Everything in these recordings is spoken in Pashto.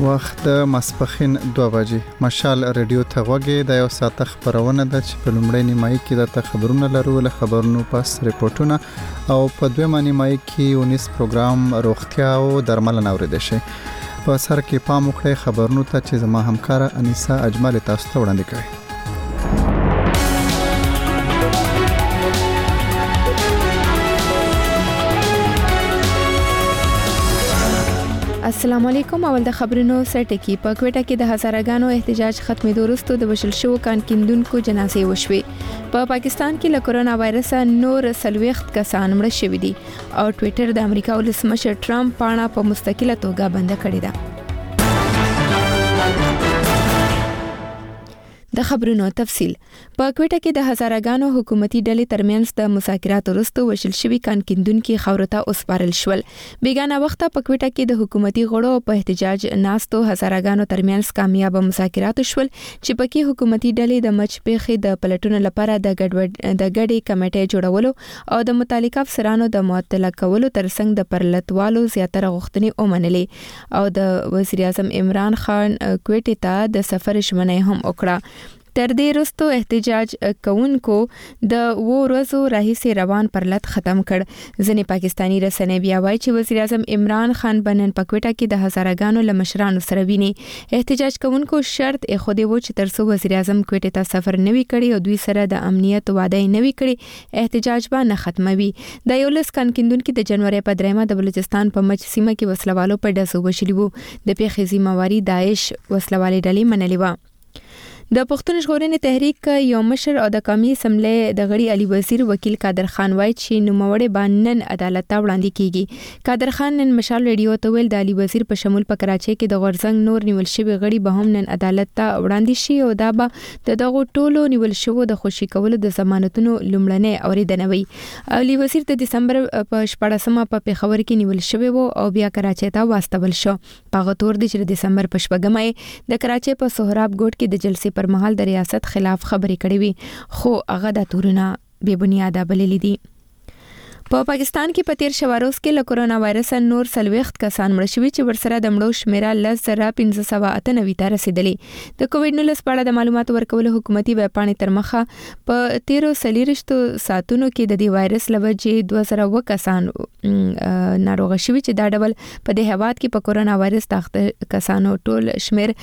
وخت د ماسپخین 2 بجې مشال رادیو ته غوږی د یو ساعت خبرونه ده چې په لومړی نیمایي کې د خبرونه لرو له خبرونو پس ریپورتونه او په دویمه نیمایي کې ونیس پروګرام روغتیا او درملنه اوریدل شي. په سر کې پام وکړئ خبرونو ته چې زما همکار انیسا اجمل تاسو ته وړاندې کوي. السلام علیکم. اول د خبرونو سرټکی. په کوټه کې د هزارګانو احتجاج ختمېدو وروسته د وشل شو کان کیندونکو جنازې وشوي. په پاکستان کې له کرونا وایرس نور 40 کسان مړ شوي دي او ټوئیټر د امریکا ولسمشر ټرمپ پاڼه په مستقله توګه بند کړې ده. د خبرونو تفصیل. په کوټه کې د هزارګانو حکومتي ډلې ترمنځ د مذاکراتو وروسته وشل شوی کان کیندونکو خاورته اوسپارل شول. بیګانه وخت په کوټه کې د حکومتي غړو په احتجاج ناستو هزارګانو ترمنځ کامیاب مذاکرات شول چې پکې حکومتي ډلې د مچپېخې د پلټونو لپاره د ګډې کمیټې جوړولو او د متعلقه افسرانو د معطله کولو ترڅنګ د پرلتوالو زیاتره غوښتنې ومنلې او د وزیر اعظم عمران خان کوټه ته د سفر ژمنه هم وکړه. تر دې وروسته احتجاج کوونکو د ورځو راهیسې روان پرلت ختم کړ. ځینې پاکستانی رسنۍ بیا وایي چې وزیر اعظم عمران خان بنن په کوټه کې د هزارګانو لمشرانو سره ویني. احتجاج کوونکو شرط خو دې و چې ترڅو وزیر اعظم کوټه ته سفر نوي کړي او دوی سره د امنیت وعده نوي کړي احتجاج به نه ختموي. د یولس کان کیندونکو د جنوري په 3 د بلوچستان په مچ سیمه کې وسلوالو په ډزو وشلي وو. د پیښې ذمہواری داعش وسلوالې ډلې منلې و. د پښتون ژغورنې تحریک یو مشر او د قومي اسمبلی د غړي علي وزیر وکیل قادر خان وایي چې نوموړی باندې عدالت ته وړاندې کیږي. قادر خان نن مشال رادیو ته ویل د علي وزیر په شمول په کراچۍ کې د غورزنګ نور نیول شوی غړي به هم نن عدالت ته وړاندې شي او دا به دغه ټولو نیول شوو د خوشي کولو د ضمانتونو لومړنۍ اوریدنه وي. علي وزیر د دسمبر په 14مه په پیښور کې نیول شوی وو او بیا کراچۍ ته واستول شو. په غتور د دسمبر په 14مه د کراچۍ په سهراب ګوټ کې د جلسې پر مهال د ریاست خلاف خبرې کړې وي خو هغه د تورونه بے بنیاده بللې دي. په پاکستان کې په تیر شواروز کې له کرونا وایرس نور 40 کسان مړ شوي چې ورسره د مړو شمیره 1598 ته رسیدلې. د کووډ 19 په اړه د معلوماتو ورکولو حکومتي ویب پاڼې تر مخه په 13 ساعتونو کې د دې وایرس لوجې 2000 کسان ناروغ شوي چې دا ډول په دې هواد کې په کرونا وایرس تاخته کسانو ټول شمیر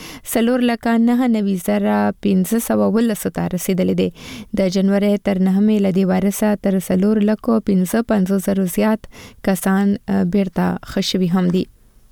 4,99,512 ته رسیدلې دي. د جنوري تر 9 لدی وایرس تر 4,55,000 زیات کسان بیرته خشوي هم دي.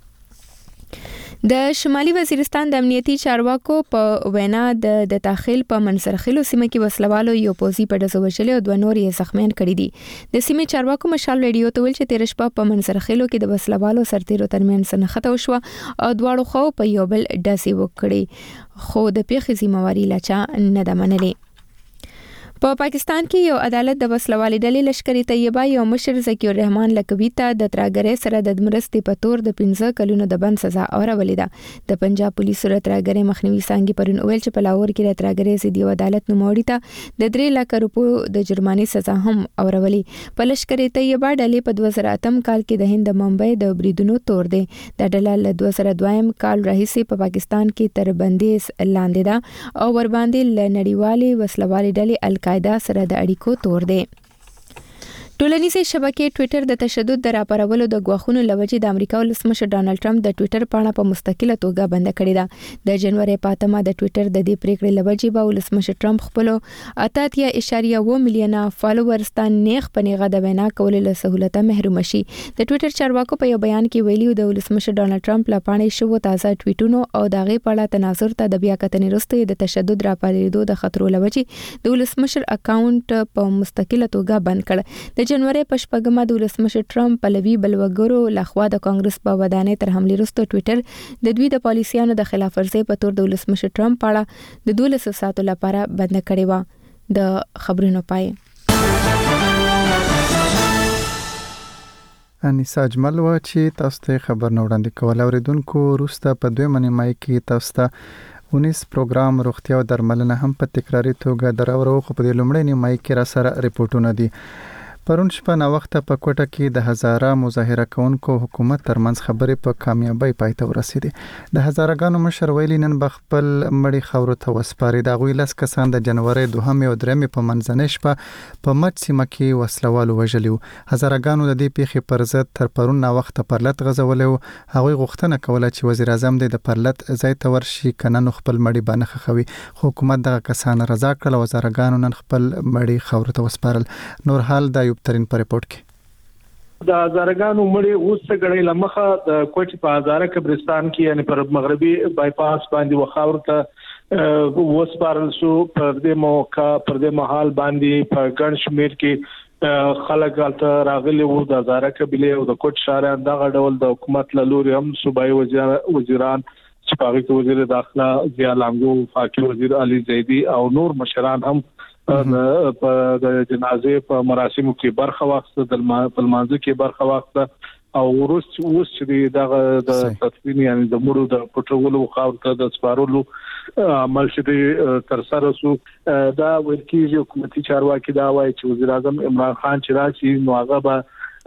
د شمالي وزیرستان د امنیتي چارواکو په وینا د داخل په منصرخیلو سیمه کې وسلوالو یو پوزي په ډزو وشلې او 2 نور یې زخمیان کړي دي. د سیمې چارواکو مشال رادیو ته ویل چې تیر شپه په منصرخیلو کې د وسلوالو سرتیرو ترمنځ نښته وشوه او دواړو خو په یو بل ډزې وکړي خو د پیښې ذمہواری لا چا نه ده منلې. په پاکستان کې یو عدالت د وسلوالې ډلې لشکري طیبه یو مشر ذکی الرحمن لکوي ته د ترګرې سره د مرستې په تور د 15 کلونو د بند سزا اورولې ده. د پنجاب پولیسو د ترګرې مخنیوي څنګه پرون ویل چې په لاهور کې د ترګرې سیدی عدالت نوموړي ته د 3 لک روپیو د جرمانې سزا هم اورولې. په لشکري طیبه ډلې په 2008 کال کې د هند ممبئی د بریدونو تور دی. د ډله له 2002 کال راهیسې په پاکستان کې تر بندیز لاندې ده او ور باندې لنړیوالې وسلوالې ډلې قاعده سره د اړیکو تور دی. ټولنیزې شبکې ټوئیټر د تشدد د راپارولو د غواخونو لوجې د امریکا ولسمشر ډانلډ ټرمپ د ټوئیټر پاڼه په مستقله توګه بند کړې ده. د جنوري په 8مه د ټوئیټر د دې پریکړې لوجې به ولسمشر ټرمپ خپل 88.1 میلیونه فالوورز ته نیغ په نیغه د وینا کولو له سہولته محروم شي. د ټوئیټر چارواکو په یو بیان کې ویلي د ولسمشر ډانلډ ټرمپ له پاڼې شو تازه ټویټونو او دغه په اړه تناظر ته د بیا کتنې وروسته د تشدد راپارېدو د خطرو لوجې د ولسمشر اکاونټ په مستقله توګه بند کړ. د جنوري په 14مه د ولسمشر ټرمپ پلوي بلوګرو لخوا د کانګرس په ودانۍ تر حملې وروسته ټوئیټر د دوی د پالیسیانو د خلاف ورزۍ په تور د ولسمشر ټرمپ په اړه د 12 ساعتو لپاره بند کړی و. د خبرونو پای انیسا اجمل و چې تاسو ته خبر نو وړاندې کول اوریدونکو وروسته په دویمه نیمایي کې تاسو ته ونیس پروګرام روغتیا او درملنه هم په تکراری توګه دراورو خو په لومړی نیمایي کې را سره ریپورتونه دي. پرون شپه نا وخت په کوټه کې د هزاره مظاهره کوونکو حکومت ترمنځ خبرې په کامیابی پای ته ورسېدې. د هزارهګانو مشر ویلي نن خپل مړی خاورو ته وسپاري. د غوي لاس کسان د جنوري 2 او 3 په منځنۍ شپه په مټ سیمه کې وسلوالو وژلیو. هزارهګانو د دې پیښې پر ضد تر پرون نا وخت پرلط غزولو. هغوی غوښتنه کوله چې وزیر اعظم د پرلط ځای ته ورشي کنه نو خپل مړی باندې خخوي. حکومت دغه کسان رضا کړل. وزارهګانو نن خپل مړی خاورو ته وسپارل. نور حال د ترين پر رپورت کې د هزارهګانو مړي اوس څنګه لمخه د کوټي په هزاره قبرستان کې یعنی پر مغربي بایپاس باندې وخاور ته وسپارل شو. پر دې موقع پر دې محل باندې په ګڼ شمیر کې خلک الته راغلي وو. د هزاره قبيله او د کوټ شهريان دغه ډول د حکومت له لوري هم صوبایي وزیران چې پاغي وزیر داخله ضیا لانګو، فاقي وزیر علي زیدي او نور مشران هم په د جنازې په مراسمو کې برخه واخیسته. د ملمانځه کې برخه واخیسته او اوس چې دغه د تدفین یعنی د مړو د پټولو خاور ته د سپارلو عمل شوی تر سره سو. دا ورکیږي حکومتي چارواکي دا وایي چې وزیر اعظم عمران خان چې راشي نو هغه به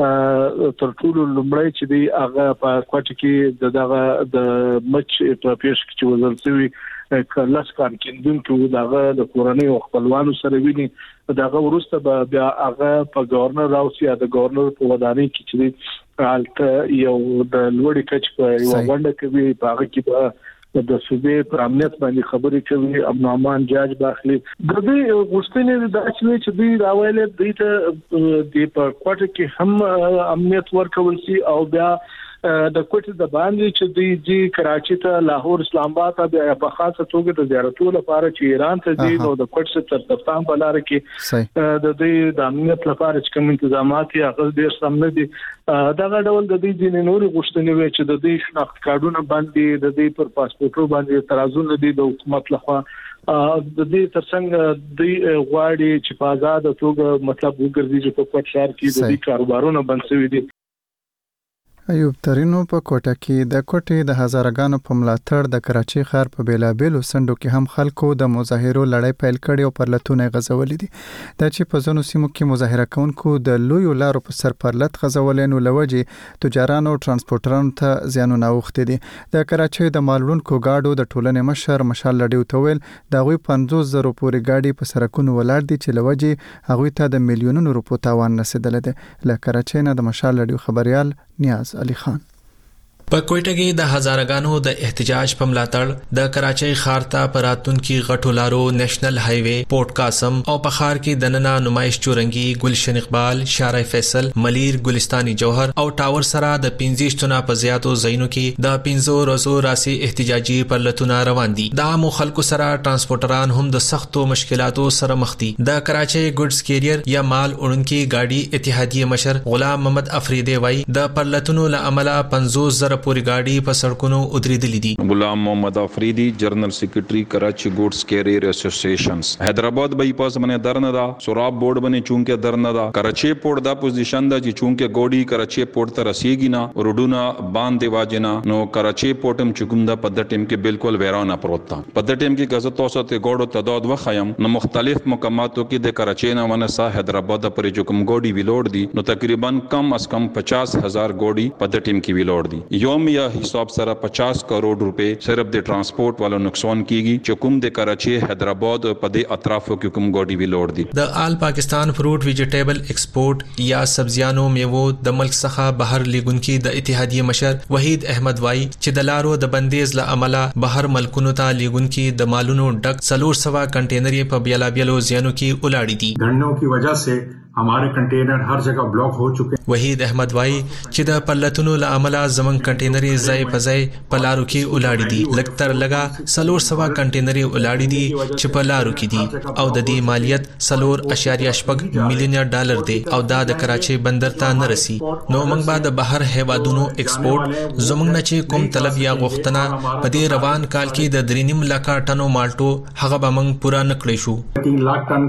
تر ټولو لومړی چې دی هغه په کوټه کې دغه د مچ په پیښ کې چې وزل شوی کلاس کار کیندونکو دغه د کورنۍ او خپلوانو سره ویني. دغه ورسته بیا هغه په گورنر راوسی یا د گورنر په ودانۍ کې چې حالت یو د لوړی کچ په یو غونډه کې په هغه کې د صوبې پر امنیت باندې خبرې کوي. امن امان جاج داخلي د دې غوښتنې د چې دوی راویل دوی ته د په کوټه کې هم امنیت ورکول شي او بیا د کوټه د باندې چې دوی کراچي ته لاهور اسلام آباد ته په خاصه توګه د زیارتونو لپاره چې ایران ته ځي نو د کوټه تر تفتان په لار کې د دې د امنیت لپاره چې کوم تنظیمات یې هغه ډېر سم نه دي. دغه ډول د دې ځینې نورې غوښتنې وي چې د دې شناخت کارډونه باندې د دې پر پاسپورتو باندې اعتراضونه دي د حکومت لخوا. د دې ترڅنګ د غواړي چې په آزاد توګه مطلب وګرځي چې په کوټ شهر کې د دې کاروبارونو بنسوي دي. ایوب ترینو په کوټه کې د کوټې د هزارهګانو په ملاتړ د کراچي ښار په بیلابېلو سندو کې هم خلکو د مظاهرو لړۍ پیل کړې او پرلطونه غزولې دي. دا چې په ځینو سیمو کې مظاهره کوونکو د لویو لارو په سر پرلط غزولې نو لوجې تجارانو او ترانسپورټرانو ته زیانونه اوښتي دي. د کراچي د مالوړونکو گاډو د ټولنې مشر مشال لډیو تویل دا غوي 50,000 پورې گاډي په سرکونو ولاړ دي چې لوجې هغه ته د میلیونونو روپو تاوان رسیدل دي. له کراچي نه د مشال لډیو خبريال نیاز علي خان. په کوټه کې د هزارهګانو د احتجاج په ملاتړ د کراچۍ ښار ته پراتونکو غټو لارو نېشنل های وے پورت قاسم او په ښار کې د ننا نمائش چورنګي گلشن اقبال شارع فیصل ملیر ګلستاني جوهر او ټاور سره د 15 تنه په زیاتو ځایونو کې د 15 ورځو راسي احتجاجي پرلطونه روان دي. د عامو خلکو سره ترانسپورټران هم د سختو مشکلاتو سره مخ دي. د کراچۍ ګډز کیریئر یا مال اونکي گاډي اتحادیه مشر غلام محمد افریدی وای د پرلطونو له عمله 50,000 پوری گاڑی په سړکونو ودرېدلې دي. غلام محمد افریدی جنرل سیکریټری کراچی ګوډز کیریئر اسوسییشنز حیدرآباد بایپاس باندې درنه دا سوراب بورډ باندې چونکه درنه دا کراچی پورت دا پوزیشن دا چې چونکه ګوډي کراچی پورت ته رسیږي نه روډونه باندې واجنه نو کراچی پورتم چګم دا په د ټیم کې بالکل ویرانه پروت تا په د ټیم کې غزه توسه ته ګوډو تعداد وخایم نو مختلف مقاماتو کې د کراچی نه ونسا حیدرآباد پر چګم ګوډي ویلوډ دي نو تقریبا کم از کم 50,000 ګوډي په د ټیم کې ویلوډ دي. یوم یا حساب سره 50 کروڑ روپے صرف د ترانسپورت والو نقصان کیږي چې کوم د کراچي حیدرآباد په د اطرافو کې کوم ګاډي ویلوړ دي. د آل پاکستان فروټ ویجیټیبل ایکسپورټ یا سبزیانو میوو د ملک څخه بهر لیګونکي د اتحادیه مشر وحید احمد وای چې د لارو د بندیز له عمله بهر ملکونو ته لیګونکي د مالونو ډک 400 کنټینرې په بیلابیلو ځایونو کې ولاړې دي. دھرنوں کی وجہ سے हमारे कंटेनर हर जगह ब्लॉक हो चुके हैं. वहीद अहमद वाई چې د پلتونو له عمله زمون کنټینرې ځای په ځای په لارو کې ولاړې دي. لکتر لگا 400 کنټینرې ولاړې دي چې په لارو کې دي او د دې مالیت 4.8 میلیون ډالر دی او دا د کراچي بندر ته نه رسی. نو موږ به د بهر هیوادونو ایکسپورټ زمونږ نه چې کوم طلب یا غوښتنه په دې روان کال کې د 3.5 لک ټنو مالټو هغه به موږ پورا نکړې شو. 3 लाख टन का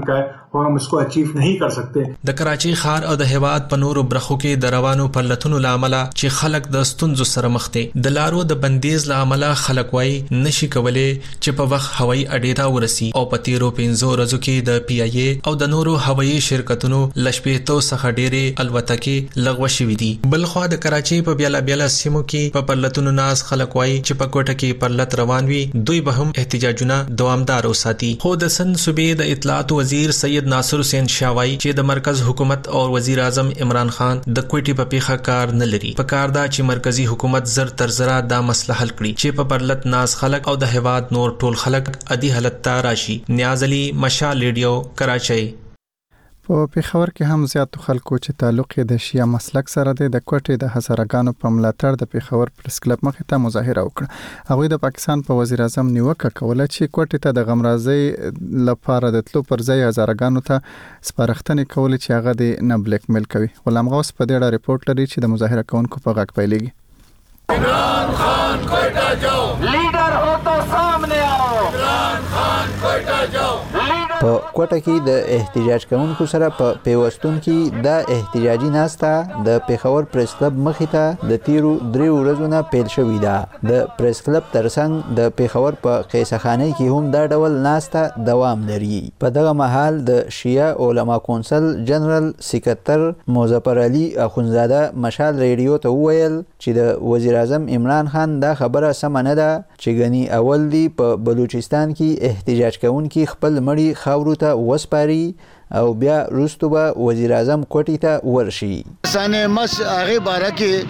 और हम इसको अचीव नहीं कर सकते। د کراچۍ ښار او د هیواد په نورو برخو کې د روانو پلتونو لامل چې خلک د ستونزو سره مخ دي. د لارو د بندیز لامل خلک وای نشي کولای چې په وخت هوایي اډې ته ورسي او په تیرو 15 ورځو کې د پی ای ای او د نورو هوایي شرکتونو لشپېتو څخه ډېرې الوتکې لغوه شوې دي. بلخوا د کراچۍ په بیلا بیلا سیمو کې په پلتونو ناس خلک وای چې په کوټه کې پرلت روان وي دوی به هم احتجاجونه دوامدار وساتي. خو د سند صوبې د اطلاعات وزیر سید ناصر حسین شاوای چې د مرکز حکومت او وزیر اعظم عمران خان د کوټې په پیخه کار نه لري. په کار دا چې مرکزی حکومت زر تر زره دا مسله حل کړي چې په پرلت ناس خلک او د هیواد نور ټول خلک ادي حالت ته راشي. نیاز علي، مشال ریډیو، کراچۍ. په پیښور کې هم زیاتو خلکو چې تعلق د شیعه مسلک سره د کوټې د هزارګانو په ملاتړ د پیښور پریس کلب مخې ته مظاهره وکړه. هغوی د پاکستان په وزیر اعظم نیوکه کوله چې کوټې ته د غمرازۍ لپاره د تلو پر ځای هزارګانو ته سپارښتنې کول چې هغه د نه بلیک میل کوي. غلام غوث په دې اړه ریپورت لري چې د مظاهره کوونکو په غږ پیلېږي. عمران خان کوئٹہ جاؤ، لیڈر ہو تو سامنے آؤ. عمران خان کوئٹہ جاؤ. په کوټه کې د احتجاج کوونکو سره په پیوستون کې د احتجاجي ناسته د پیښور پریس کلب مخې ته د تیرو 3 ورځو نه پیل شوې ده. د پریس کلب ترڅنګ د پیښور په قیصخانه کې هم دا ډول ناسته دوام لري. په دغه مهال د شیعه علما کونسل جنرال سکرټر مظفر علي اخونزاده مشال ریډیو ته وویل چې د وزیر اعظم عمران خان دا خبره سمه نه ده چې غني اول دی په بلوچستان کې احتجاج کوونکي خپل مړي خاورو ته وسپاري او بیا وروسته به وزیر اعظم کوټې ته ورشي. سانه مس هغه باره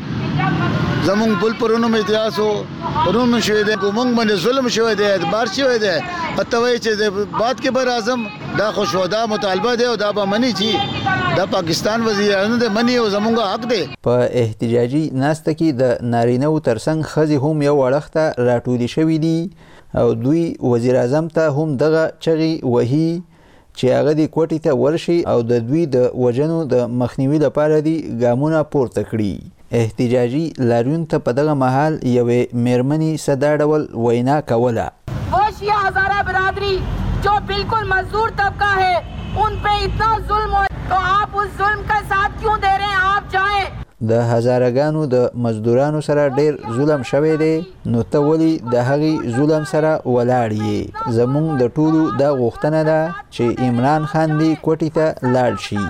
کې زمونږ بل پرونو میتیاسو پرونو شوی دی کومنګ باندې ظلم شوی دی اعتبار شوی دی اتوي چې بعد کې بر اعظم دا خوشودا مطالبه دی او دا به منی چې د پاکستان وزیر اعظم د منی او زمونږ حق دی. په احتجاجي ناسته کې د نارینه ترڅنګ خزي هم یو وړخته راټولي شوی دي او دوی وزیر اعظم ته هم دغه چغي وهي چې هغه د کوټې ته ورشي او د دوی د وجنو د مخنیوي لپاره دي ګامونه پورته کړي. احتجاجي لاریون ته په دغه مهال یوې میرمنې صدا ډول وینا کوله. वो शिया हजारा बिरादरी जो बिल्कुल मजदूर तबका है उन पे इतना जुल्म हो तो आप उस जुल्म का साथ क्यों दे रहे हैं? आप जाएं. د هزارګانو د مزدورانو سره ډیر ظلم شوی دی نو ته ولې د هغې ظلم سره ولاړ یې؟ زموږ د ټولو دا غوښتنه ده چې عمران خان دې کوټې ته لاړ شي.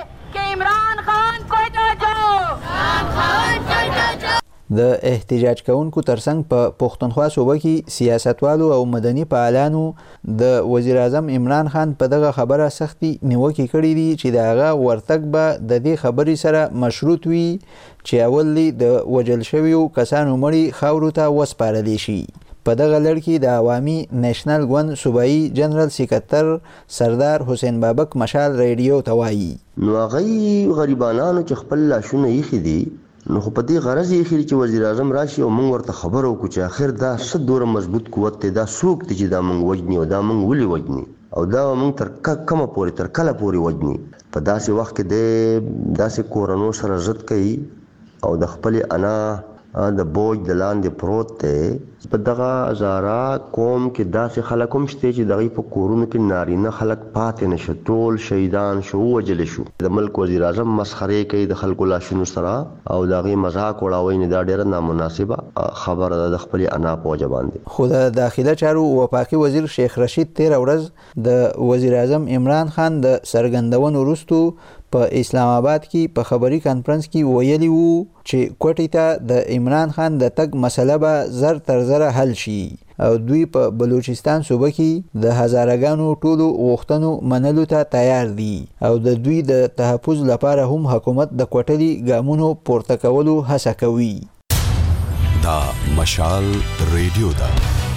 د احتجاج کوونکو ترڅنګ په پښتونخوا صوبه کې سیاستوالو او مدني فعالانو د وزیر اعظم عمران خان په دغه خبره سختي نیوکې کړې دي چې د هغه ورتګ به د دې خبرې سره مشروط وي چې اول د وجل شویو کسانو مړي خاورو ته وسپارلی شي. په دغه لړ کې د عوامي نیشنل ګوند صوبایي جنرال سکرټر سردار حسین بابک مشال ریډیو ته وایي نو هغه غریبانو چې خپل لاشونه یې خدي نو خو په دې غرض یې خېری چې وزیر اعظم راشي او موږ ورته خبرو کو چې اخر دا څه دوره مضبوط قوت دی دا سوق دی چې دا موږ وجنی او دا موږ ولي وجنی او دا موږ تر کومه پورې تر کله پورې وجنی. په داسې وخت کې د داسې کورونو سره ضد کوي او د خپل انا د بوج د لاندې پروت دی. په دغه هزاره قوم کې داسې خلک هم شته چې دغه په کورونو کې نارینه خلک پاتې نشو ټول شهیدان شو وجل شو. د ملک وزیر اعظم مسخره کوي د خلکو لاشونو سره او دغه مذاق وړاوي نه دا ډیره نامناسبه خبره ده د خپل انا په وجه باندې. خو د داخله چارو وفاقي وزیر شیخ رشید 13 ورځ د وزیر اعظم عمران خان د سرګندونو وروسته په اسلام آباد کې په خبري کانفرنس کې ویلي وو چې کوټې ته د عمران خان د تګ مسله به زر تر زره حل شي او دوی په بلوچستان صوبه کې د هزارګانو ټولو غوښتنو منلو ته تیار دي او د دوی د تحفظ لپاره هم حکومت د کوټلي ګامونو پورته کولو هڅه کوي. دا مشال ریډیو ده.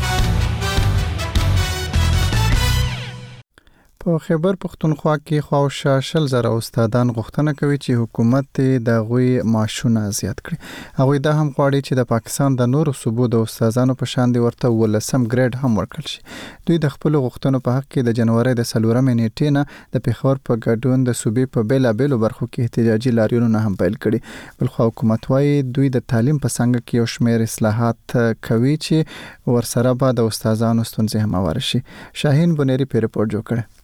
په خیبر پختونخوا کې خواوشا 100,000 استادان غوښتنه کوي چې حکومت د غوي معاشونه زیات کړي. هغوی دا هم غواړي چې د پاکستان د نورو صوبو د استادانو په شان دي ورته 18 ګریډ هم ورکړل شي. دوی د خپل غوښتنو په حق کې د جنوري د 4 نیټې نه د پیښور په ګډون د صوبې په بیلا بیلو برخو کې احتجاجي لاریونونه هم پیل کړي. بلخو حکومت وايي دوی د تعلیم په څنګه کې یو شمېر اصلاحات کوي چې ورسره به د استادانو ستونزې هم هوار شي. شاهین بنيري په ریپورت جوړ کړی.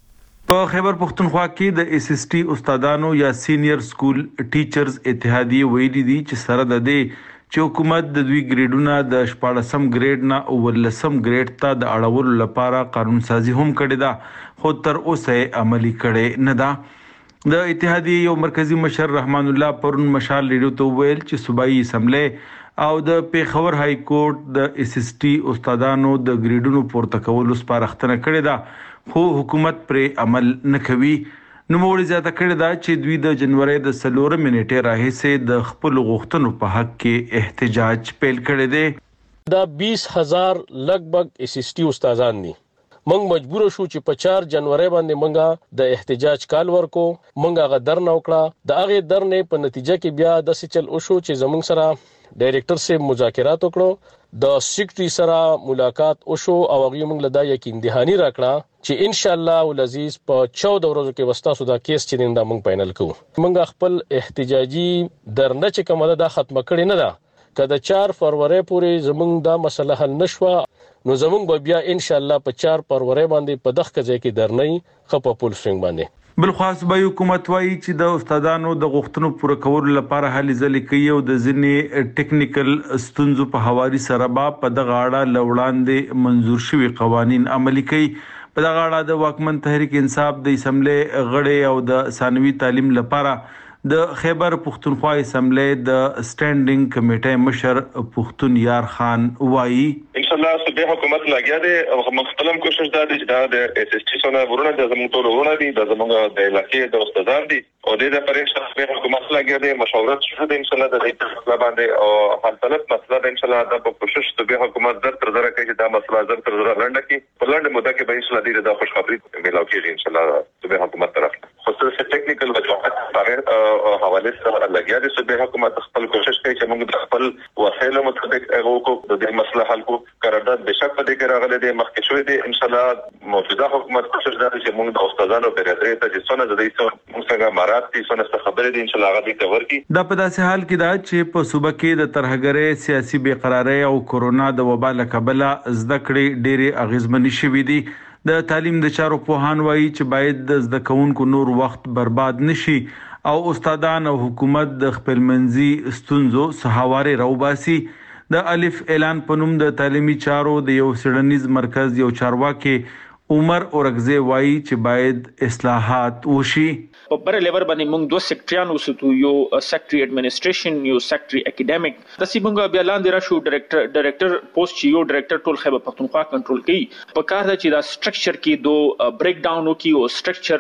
په خیبر پختونخوا کې د اس اس ټي استادانو یا سینیئر سکول ټیچرز اتحادیه ویلي دي چې سره د دې چې حکومت د دوی ګریډونه د 14م ګریډ نه 19م ګریډ ته د اړولو لپاره قانون سازي هم کړې ده خو تر اوسه عملی کړي نه ده. د اتحادیه یو مرکزی مشر رحمان الله پرون مشال ریډیو ته ویل چې صوبایي اسمبلی او د پیښور های کورټ د اس اس ټي استادانو د ګریډونو پورته کولو سپارښتنه کړې ده خو حکومت پر عمل نه کوي. نوموړي زیاته کړې ده چې دوی د جنوري د 4 منټې راهیسې د خپل غوښتنو په حق کې احتجاج پیل کړی دی. دا 20,000 لګبګ اس اس ټي استادان دي. موږ مجبور شو چې په 4 جنوري باندې موږ د احتجاج کال ورکو. موږ هغه درنه وکړه. د هغه درنې په نتیجه کې بیا د سچل او شو چې زموږ سره ډایریکټر سے مذاکرات وکړو، د سیکریټری سره ملاقات وشو او هغه موږ له دا یقین دهانی راکړه چې ان شاء الله ولعزیز په 14 ورځو کې وستا سودا کیس چې دا موږ فائنل کوو. موږ خپل احتجاجي درنه چې کومه دا ختمه کړې نه ده. کله 4 فروری پورې زموږ دا مسله حل نشوه نو زموږ بیا ان شاء الله په 4 فروری باندې په دغه ځای کې درنې خپل پول سټرینګ باندې. بل خاص به حکومت وایي چې د استادانو د غوښتنو پوره کولو لپاره هلي ځلې کوي او د ځینې ټیکنیکل ستونزو په حواله سره په دغه اړه لوړاندې منزور شوي قوانین عملي کوي. په دغه اړه د واکمن تحریک انصاف د اسمبلی غړي او د ثانوي تعلیم لپاره د خیبر پختونخوا اسمبلی د سټینډینګ کمیټې مشر پختون یار خان وایي ان شاء الله صوبې حکومت لاګیا دی او مختلف کوشش دا دی چې دا اس اس ټي سونه ورونه د زموږ ټول ورونه دي د زموږ د علاقې د استادان دي او د لپاره صوبې حکومت لاګیا دی مشورت شوه د ان شاء الله د دې مسله باندې او حل طلب مسله د ان شاء الله د کوشش صوبې حکومت در تر زره کوي دا مسله زر تر زره لنډه کی په لنډه موده کې به ان شاء الله د خوشخبری ملاو کیږي ان شاء الله صوبې حکومت طرف خصوصا ټیکنیکل وجوهات بغیر حواله سره لګیا دي. صوبې حکومت خپل کوشش کوي چې موږ د خپل وسایلو مطابق هغه کو د دې مسله حل کو قرارداد بشک په دې کې راغلي دي مخکې شوې دي. ان شاء الله موجوده حکومت کوشش کوي چې موږ د استادانو په راتګ ته چې څونه د دې موږ څنګه مراد دي څونه خبرې دي ان شاء الله هغه دې کور کی. دا په داسې حال کې دا چې په صوبه کې د ترهګرۍ سیاسي بې قراری او کورونا د وبا له کبله زده کړې ډېرې اغیزمنې شوې دي. د تعلیم د چارو پوهان وایي چې باید د زده کوونکو نور وخت برباد نشي او استادان او حکومت د خپلمنځي ستونزو سهاواري راوباسي. د الف اعلان په نوم د تعلیمي چارو د یو سړنیز مرکز یو چارواکي عمر اورغزی وایي چې باید اصلاحات وشي. په بر لیول باندې موږ دوه سیکټریان وساتو، یو سیکټری اډمنسټریشن یو سیکټری اکیډمیک. د سی موږ بیا لاندې راشو ډایریکټر پوسټ چې یو ډایریکټر ټول خیبر پختونخوا کنټرول کوي. په کار ده چې دا سټرکچر کې دو بریک ډاون وکي او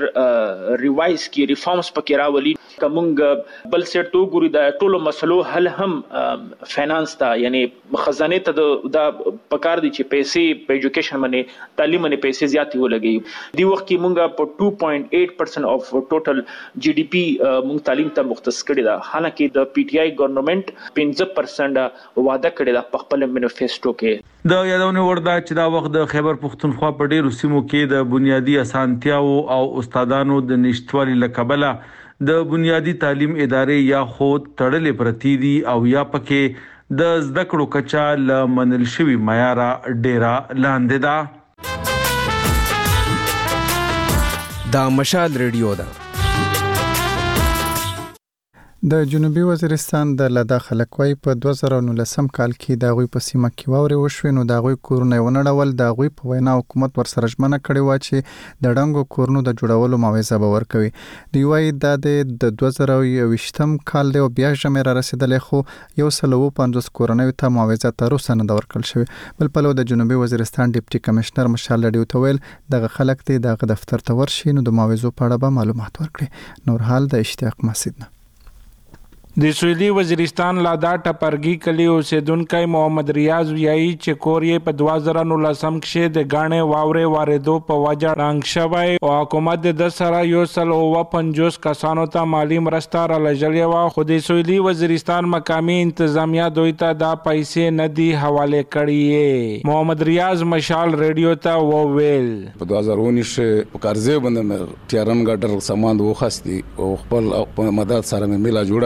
سټرکچر ریوایز کی ریفارمز پکې راولي. کومګ بل سیټ تو ګوري دا ټول مسلو حل هم فینانس ته یعنی خزانه ته دا پکار دي چې پیسې په ایجوکیشن باندې تعلیم باندې پیسې زیاتې ولګي. دی وخت کې موږ په 2.8% اف ټوټل جی ډی پی موږ تعلیم ته مختص کړی دا. حالانکه د پی ټی آی ګورنمنت 15% وعده کړی دا په خپل منیفیسټو کې. د یادونه ورده چې دا وخت د خیبر پختونخوا په ډیرو سیمو کې د بنیادی اسانتیاو او استادانو د نشټوالي لکبله د بنیادی تعلیم ادارې یا خود تړلې پرتی دي او یا پکې د زده کړو کچا ل منل شوی معیار ډیره لاندې ده. دا مشال ریډیو ده. د جنوبي وزیرستان د لدا خلکوي په 2019 کال کې د غوي په سیمه کې واوري وشوي نو د غوي کورونه ونړول. د غوي په وینا حکومت ورسره ژمنه کړې و چې د ډنګو کورونو د جوړولو معاوضه به ورکوي. دی وايي د 2020 کال دی او بیا جمع را رسیدلې خو 150 کورونه ته معاوضه تر اوسه نه ورکړل شوی. بل په لو د جنوبي وزیرستان ډیپټي کمشنر مشال ډیو تویل دغه خلک دی دغه دفتر ته ورشي نو د معاوضو په اړه به معلومات ورکړي. نور حال د اشتیاق مسعود. د سویلي وزیرستان لادا ټپرګي کلی اوسیدونکو محمد ریاض ویایي چې کورې په 2019 کې د غاڼې واورې واردو په وجه رنګ شوی او حکومت د سره 150 کسانو ته مالی مرسته را لږلې و خو د سویلي وزیرستان مقامي انتظامیه دوی ته دا پیسې نه دی حواله کړې. محمد ریاض مشال ریډیو ته وویل په 2019 په قرضې باندې ټیارن ګټر سامان وخاستي او خپل مدد سره مې میلا جوړه کړله.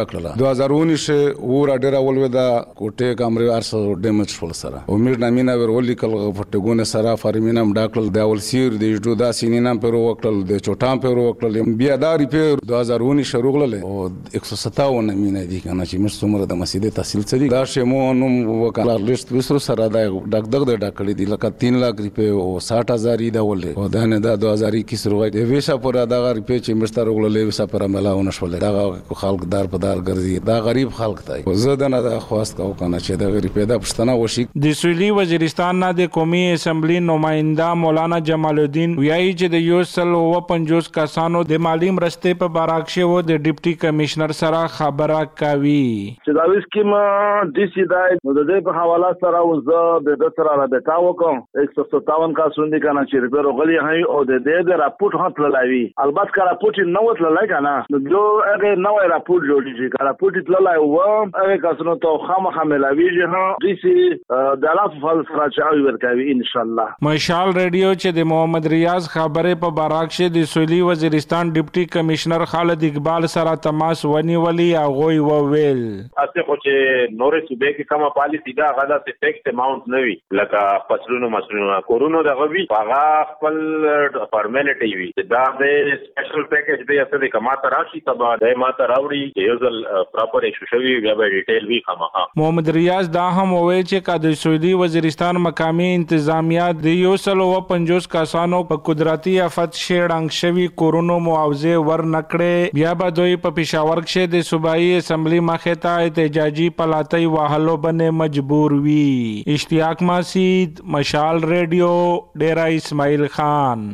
2019 ور ډیر اول ودا کوټه کامرې ارسو ډیمیج شول سره امید نامینا ور ولي کل فټګونه سره فارمینم ډاکل د اول سیر د جوړ دا سینینم پر وکړل د چوټام پر وکړل بیا دا ریپیر 2019 شروغله او 157 مینا دي کنه چې مش څومره د مسجد تحصیل سری دا شمو نو وکړه لیست وسرو سره دا ډاکټر د ډاکړې دي لکه 3 لک روپے او 60000 دا ولې او دا نه دا 2021 روغې د ویسا پر دا روپے چې مشتر وګړلې ویسا پر ملاونه شول دا خلک دار په دار ګرځي دا غریب خلک دی زه نه دا خواست کو کنه چې دا روپے دا پښتنه وشي د سویلي وزیرستان نه د قومي اسمبلی نمائنده مولانا جمال الدین ویایي چې د یو سل او 50 کسانو د مالی مرستې په باراکشه و د ډیپټي کمشنر سره خبره کوي چې دا وسکیم د سی دای نو د دې په حواله سره وزه د سره رابطه وکم 157 کسان دي کنه چې ریپر غلي هي او د دې د راپورټ هټ للاوي البته کا راپورټ نو وت لای کنه نو جو هغه نو راپورټ جوړیږي کا راپورټ لای و هغه کسانو ته خامخا ملاوي جه د سی د الاف فل سره چاوي ورکوي ان شاء الله مشال ریډیو چې د محمد ریاض خبره په باراکشه د سویلي وزیرستان ډیپټي کمشنر خالد اقبال سره تماس ونیولي هغه وویل اته خو چې نورې صوبې کې کومه پالیسی دا غدا څه ټیکس اماونت نوي لکه فصلونو مسلونو کورونو دغه وی هغه خپل فارمالټي وي دا د سپیشل پیکیج دی اصلي کماته راشي تبا د ماته راوړي یو ځل پراپر ایشو شوی بیا به ډیټیل وی خامخا محمد ریاض دا هم وویل چې د سعودي وزیرستان مقامی انتظامیه د یو سل او 50 کسانو په قدرتي آفت شیړنګ شوی کورونو معاوضه ور نکړي بیا به دوی په پېښور کې د صوبایي اسمبلی مخه ته احتجاجي پلاتای واهلو باندې مجبور وی اشتیاق مسید مشال ریډیو ډیرا اسماعیل خان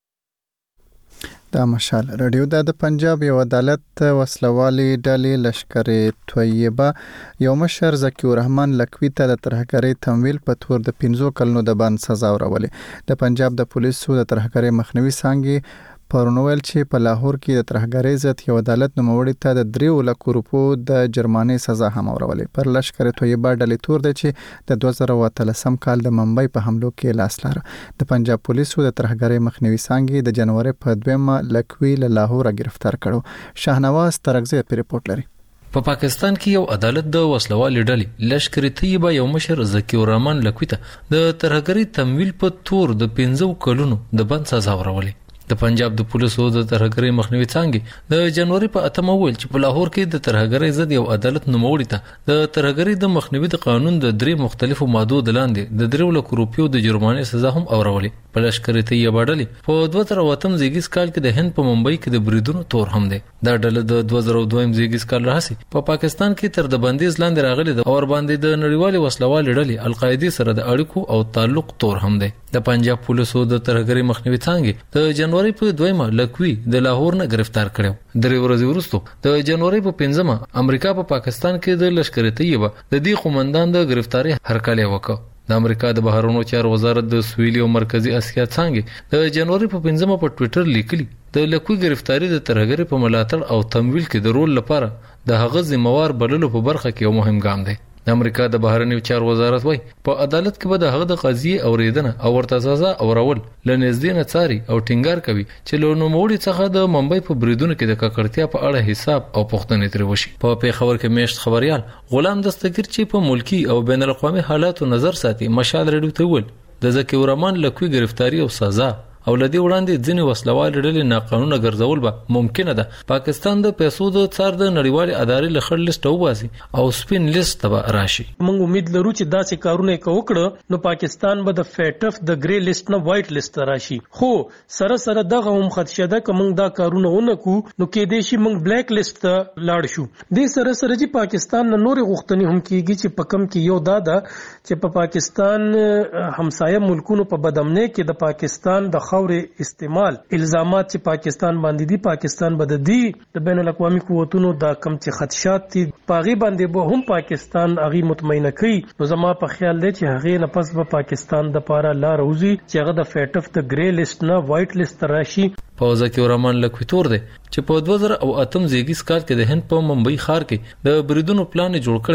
دا مشال ریډیو د پنجاب یو عدالت وسلوالي ډلې لشکر طیبه یو مشر ذکی الرحمن لکوی ته د ترهګری تمویل په تور د 15 کلونو د بند سزا ورولې د پنجاب د پولیسو د ترهګری مخنیوي څنګه پرونویل چې په لاهور کې د ترهګری ضد یو عدالت نوموړي ته د 3 لک روپو د جرمانې سزا هم ورولې پر لشکر طیبه ډلې تور دی چې د 2013 کال د ممبئی په حملو کې لاس لاره د پنجاب پولیسو د ترهګری مخنیوي څنګه د جنوري په 2 لکوي له لاهور گرفتار کړو شاهنواز ترغزی په ریپورت لري په پاکستان کې یو عدالت د وسلوال ډلې لشکر طیبه یو مشر ذکی الرحمن لکوی ته د ترهګری تمویل په تور د 15 کلونو د بند سزا ورولې د پنجاب د پولیسو د ترهګری مخنیوي څنګه د جنوري په 8 ویل چې په لاهور کې د ترهګری ضد یو عدالت نوموړي ته د ترهګری د مخنیوي د قانون د 3 مختلفو مادو د لاندې د 3 لک روپیو د جرمانې سزا هم اورولې په لشکر طیبه ډلې په 2008 زیږیز کال کې د هند په ممبئی کې د بریدونو تور هم دی دا ډله د 2002 زیږیز کال راهسي په پاکستان کې تر د بندیز لاندې راغلي د اور باندې د نړیوال وسلوال ډلې القاعده سره د اړیکو او تعلق تور هم دی د پنجاب پولیسو د ترهګری مخنیوي څنګه د جنوري په 2 لکوي د لاهور نه گرفتار کړو درې ورځې وروسته د جنوري په 15 امریکا په پاکستان کې د لشکر طیبه د دې قومندان د گرفتاری هرکلی وکړ د امریکا د بهرونو چارو وزارت د سویلي او مرکزی اسیا څنګه د جنوري په 15 په ټوئیټر لیکلي د لکوي گرفتاری د ترهګری په ملاتړ او تمویل کې د رول لپاره د هغه ذمہوار بللو په برخه کې یو مهم ګام دی د امریکا د بهرنیو چارو وزارت وایي په عدالت کې به د هغه د قضیې اوریدنه او ورته سزا اورول لنږدې نه څاري او ټینګار کوي چې له نوموړي څخه د ممبئی په بریدونو کې د ککړتیا په اړه حساب او پوښتنې ترې وشي په پیښور کې میشت خبريال غلام دستگیر چې په ملکی او بین الاقوامي حالاتو نظر ساتي مشال ریډیو ته ویل د ذکی الرحمن لکوي گرفتاری او سزا او لدی وړاندې ځینې وسلوال ډلې ناقانونه ګرځول به ممکنه ده پاکستان د پیسو د څار د نړیوال ادارې لخر لیست وباسي او سپین لیست به راشي موږ امید لرو چې داسې کارونه وکړو نو پاکستان به د فیټف د ګری لیست نه وایټ لیست راشي خو سره سره دغه هم خدشه ده کوم دا کارونه ونکو نو کې دې شي موږ بلیک لیست لاړ شو د سره سره چې پاکستان نه نور غوښتنې هم کیږي چې په کم کې یو دا چې په پاکستان همسایه ملکونو په بدامنۍ کې د پاکستان د استعمال الزامات چې پاکستان باندې دي پاکستان بد دي د بین الاقوامي قوتونو دا کم چې خدشات دي پاغي باندې به هم پاکستان اغي مطمئنه کوي نو زما په خیال دی چې هغه نه پس به پاکستان د پاره لا روزي چې هغه د فیټف د ګری لیست نه وایټ لیست راشي په ذکی الرحمن لکوي تور دی چې په 2008 زیږیز کال کې د هند په ممبئی ښار کې د بریدونو پلان جوړ کړو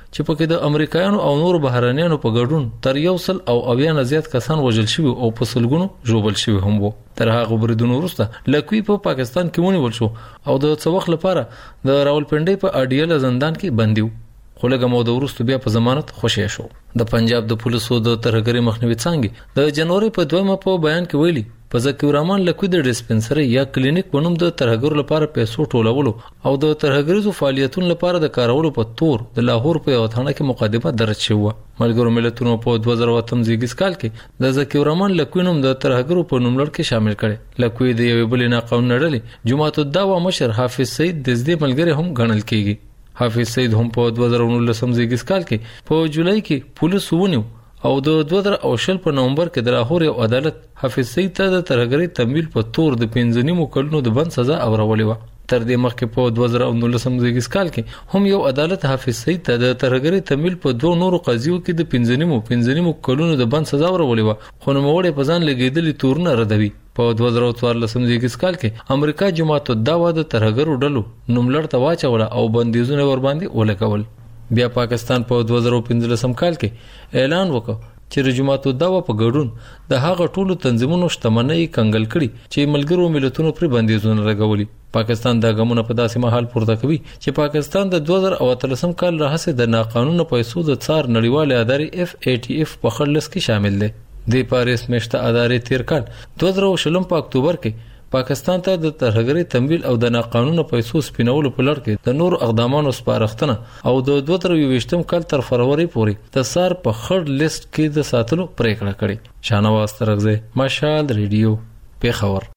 چې پکې د امریکایانو او نور بهرانيانو په ګډون تر 100 او 90 نه زیات کسان وژل شوي او په سلګونو ژوبل شوي هم وو. تر هغه بریدونو وروسته لکوي په پاکستان کې ونیول شو او د څه وخت لپاره د راولپنډۍ په اډیاله زندان کې بندي و، خو لږه موده وروسته بیا په ضمانت خوشی شو. د پنجاب د پولیسو د ترهګرۍ مخنیوي څانګې د جنوري په 2 په بیان کې ویلي په ذکي الرحمن لکوي د ډسپنسري یا کلینیک په نوم د ترهګرو لپاره پیسو ټولولو او د ترهګریزو فعالیتونو لپاره د کارولو په تور د لاهور په یو تھانه کې مقدمه درج شوه. ملګرو ملتونو په 2008 زیږیز کال کې د ذکي الرحمن لکوي نوم د ترهګرو په نوملړ کې شامل کړي. لکوي د یوې بلې ناقانونه ډلې جماعت الدعوه مشر حافظ سعید د دې ملګری هم ګڼل کیږي. حافظ سعید هم په 2019 زیږیز کال کې په جولای کې پولیس ونیو او د 2020 په نومبر کې د لاهور یو عدالت حافظ سعید ته د ترهګرۍ تمویل په تور د 15 کلونو د بند سزا اورولې و. تر دې مخکې په 2019 زیږیز کال کې هم یو عدالت حافظ سعید ته د ترهګرۍ تمویل په 2 نورو قضیو کې د 15 کلونو د بند سزا ورولې و، خو نوموړی په ځان لګیدلې تورونه ردوي. په 2014 زیږیز کال کې امریکا جماعت الدعوه د ترهګرو ډلو نوملړ ته واچوله او بندیزونه ور باندې ولګول. بیا پاکستان په 2015 کال کې اعلان وکړ چې جماعت الدعوه په ګډون د هغه ټولو تنظیمونو شتمنۍ کنګل کړي چې ملګرو ملتونو پر بندیزونه لګولي. پاکستان دا ګامونه په داسې مهال پورته کوي چې پاکستان د 2013 کال راهیسې د ناقانونه پیسو د څار نړیوال ادارې FATF په خړلس کې شامل دي. د پاریس مشته ادارې تیر کال 2020 په اکتوبر کې پاکستان ته د ترهګرۍ تمویل او د ناقانونه پیسو سپینولو په لړ کې د نور اقداماتو سپارښتنه او د 2020 کال تر فروری پورې د سار په خړ لیست کې د ساتلو پریکړه کړې. شاهنواز ترغزی، مشال ریډیو، پیښور.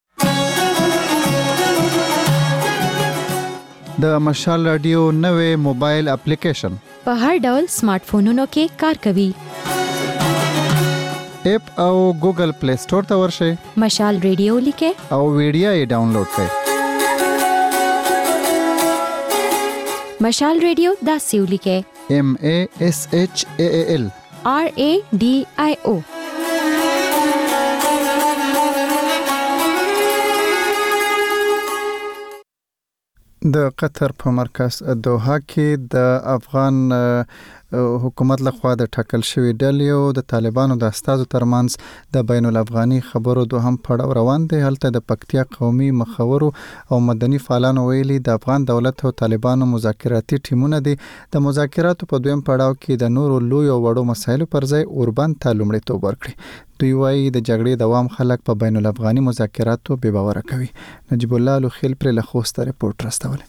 د مشال رادیو نوې موبایل اپلیکیشن په هر ډول سمارټ فونونو کې کار کوي. اپ او ګوګل پلی سٹور ته ورشئ، مشال ریډیو لیکه او ویډیو یې ډاونلوډ کړئ. مشال ریډیو دا سیو لیکه MASHAAL RADIO. د قطر په مرکز دوحه کې د افغان حکومت لخوا د ټاکل شوی ډلې او د طالبانو د استازو ترمنځ د بین الافغاني خبرو دوهم پړاو روان دی. هلته د پکتیا قومي مخورو او مدني فعالانو ویلي د افغان دولت او طالبانو مذاکراتي ټیمونه دي د مذاکراتو په دویم پړاو کې د نورو لوی او وړو مسایلو پر ځای اوربند ته لومړیتوب ورکړي. دوی وايي د جګړې دوام خلک په بین الافغاني مذاکراتو بې باوره کوي. نجیب الله لوخیل پر له خوسته رپورټ راستولی.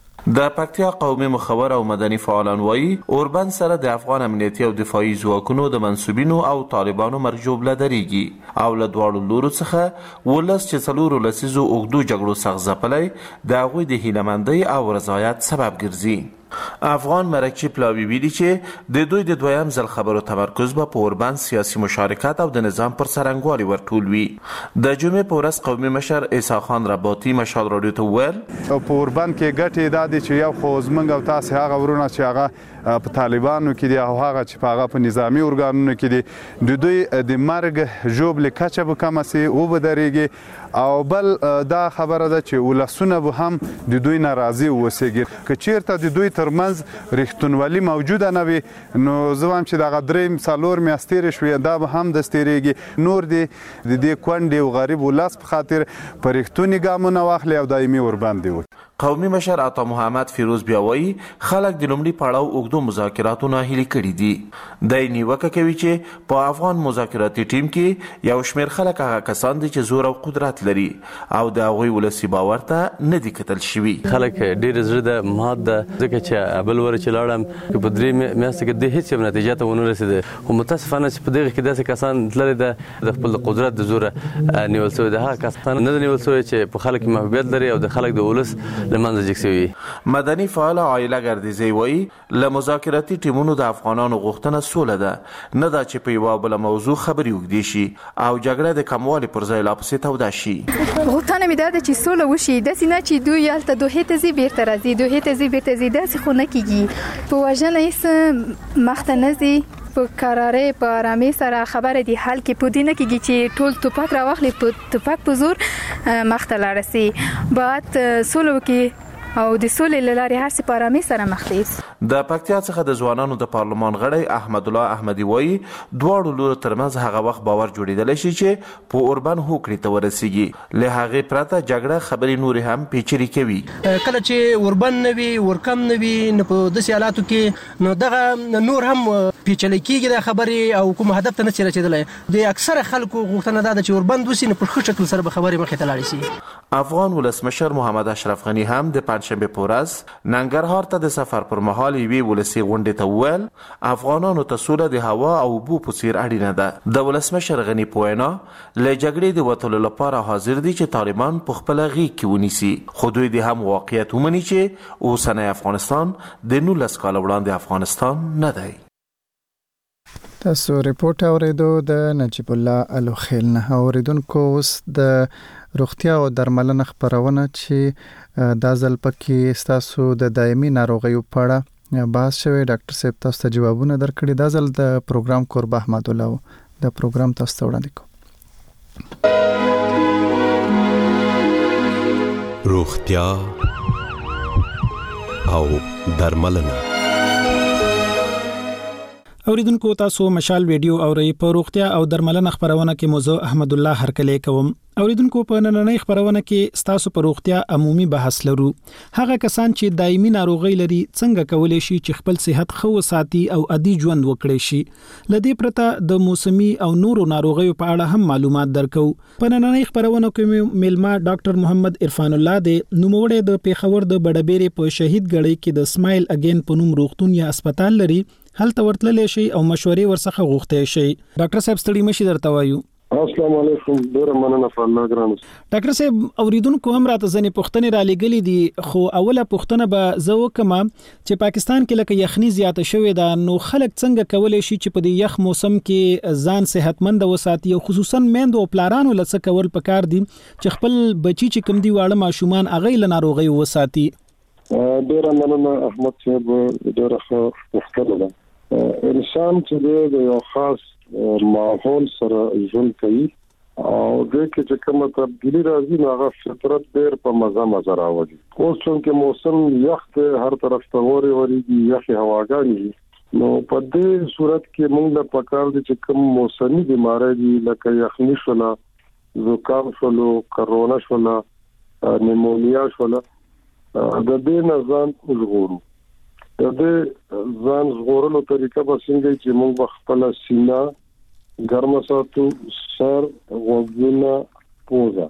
د پکتیا قومي مخور او مدني فعالان وایي اوربند سره د افغان امنیتي او دفاعي ځواکونو د منسوبینو او طالبانو مرجوب لدريږي او له دواړو لورو څخه ولس چې څلورو لسیزو اوږدو جګړو څخه ځپلی د هغوی د هیلهمندۍ او رضایت سبب ګرځي. افغان مرکچی پلاوی ویلي چې د دوی د دویم ځل خبرو تمرکز به په اوربند سیاسي مشارکت او د نظام پر څرنګوالي ورټول وي. د جمعې په ورځ قومي مشر عیسی خان رباطي مشال راډیو ته وویل په اوربند کې ګټې دا دي چې یو خو زموږ او تاسې هغه ورونه چې هغه په طالبانو کې دي او هغه چې په هغه په نظامي ارګانونو کې دي د دوی د مرګ ژوبلې کچه به کمه سي او به درېږي او بل دا خبره ده چې ولسونه به هم د دوی ناراضي اوسېږي. که چیرته د دوی ترمنځ رښتونولي موجوده نه وي نو زه وایم چې دغه درې څلور میاشتې تېرې شوې دا به هم دستېرېږي. نور دې د دې کونډې او غریب ولس په خاطر په رښتوني ګامونه واخلي او دایمي وربند دي. قومي مشر عطا محمد فیروز بیا وایي خلک د لومړي پړاو اوږدو مذاکراتو ناهیلي کړي دي. دی نیوکه کوي چې په افغان مذاکراتي ټیم کې یو شمېر خلک هغه کسان دي چې زور او قدرت لري او د هغوی ولسي باور ته نه دي کتل شوي. خلک ډېر زړه ده مات ده ځکه چې بل ور چې لاړم که په درې میاشتې کې د هېڅ یو نتیجه ته ونه رسېده خو متاسفانه چې په دغه کې داسې کسان تللي ده د خپل قدرت د زوره نیول شوي ده. هغه کسان نه ده نیول شوي چې په خلک محبوبیت لري او د خلک د ولس لمنځه جګ شوي. مدني فعال عایله ګردیزی وایي له مذاکراتي ټیمونو د افغانانو غوښتنه سوله ده نه دا چې په یوه بله موضوع خبرې اوږدې شي او جګړه د کموالي پر ځای لا پسې توده شي. غوښتنه مې دا ده چې سوله وشي داسې نه چې دوی هلته دوحې ته ځي بیرته راځي دوحې ته ځي بیرته ځي داسې خو نه کېږي. په وژنه هېڅ مخته نه ځي په قرارې په آرامۍ سره خبره دی حل کې په دې نه کېږي چې ټول توپک راواخلي په توپک په زور مخته لاړه سي. باید سوله وکړي او د سولې له لارې هر څه په آرامۍ سره مخ ته د پکتیا څخه د ځوانانو د پارلمان غړی احمد الله احمدي وایي دواړو لورو ترمنځ هغه وخت باور جوړیدلی شي چې په اوربند هوکړې ته ورسیږي له هغې پرته جګړه خبرې نورې هم پیچلې کوي. کله چې اوربند نه وي ورکم نه وي نو په داسې حالاتو کې نو دغه نور هم پیچلې کېږي د خبرې او کوم هدف ته نه شي رسېدلی. د اکثره خلکو غوښتنه دا ده چې اوربند وسي نو په ښه شکل سره به خبرې مخې ته لاړې شي. افغان ولسمشر محمد اشرف غني هم د پنجشنبې په ورځ ننګرهار ته د سفر پر مهال یوې ولسي غونډې ته وویل افغانانو ته سوله د هوا او اوبو په څیر اړینه ده. د ولسمشر غني په وینا له جګړې د وتلو لپاره حاضر دي چې طالبان په خپله غېږ کې ونیسي، خو دوی د هم واقعیت ومني چې اوسنی افغانستان د 19 کاله وړاندې افغانستان نه دی. تاسو ریپورت اوریدو د نجیب الله الوخیل نه. اوریدونکو اوس د روغتیا او درملنه خبرونه چې دا ځل پکې ستاسو د دایمي ناروغیو په اړه بحث شوی. ډاکټر صاحب تاسو ته جوابونه درکړي. دا ځل د پروګرام قربه احمد الله د پروګرام تاسو ته وړاندې کوم. روغتیا او درملنه. اوریدونکو تاسو مشال ویډیو اورئ. په روغتیا او درملنه خبرونه کې موضوع احمد الله هرکلی کوم. اوریدونکو په نننۍ خبرونه کې ستاسو په روغتیا عمومي بحث لرو. هغه کسان چې دایمي ناروغي لري څنګه کولای شي چې خپل صحت ښه وساتي او عادي ژوند وکړي شي. لدې پرته د موسمي او نورو ناروغیو په اړه هم معلومات درکو. په نننۍ خبرونه کې میلما ډاکټر محمد عرفان الله د نوموړی د پیښور د بډبېرې په شهید ګړۍ کې د سمایل اگین په نوم روغتون یا هسپتال لري. هلته ورتللی شي او مشورې ورڅخه غوښتي شي. ډاکټر صاحب ستړي مشي درته وایو. السلام علیکم. ډیره مننه فالله ګرانو. ډاکټر صاحب اوریدونکو هم راته ځنې پوښتنې را لګلې دي، خو اوله پوښتنه به زه وکم چې پاکستان کې لکه یخني زیاته شوې ده، نو خلک څنګه کولی شي چې په دې یخ موسم کې ځان صحتمند وساتي او خصوصا میندو او پلارانو له څه کول پکار دي چې خپل بچي چې کوم دي واړه ماشومان هغه له ناروغي وساتي؟ ډیره مننه احمد صاحب. ډیره ښه پوښتنه ده. انسان چې د یو خاص ماحول سره ژوند کوي او د کې چې کومه تبدیلی راځي نو هغه فطرت ډېر په مزه راوړي. اوس چې موسم یخ ته هر طرف ته وريږي، یخ هواګانې، نو په دې صورت کې موږ له پکار دي چې کوم موسمي بیماری دي لکه یخني شوله، زکام شوله، کرونا شوله، نیمونیا شوله، د دې نه ځان وژغورو. د دې ځان ژغورلو طریقه به څنګه چې موږ خپل سینه ګرمه ساتو، سر، غوږونه، پوزه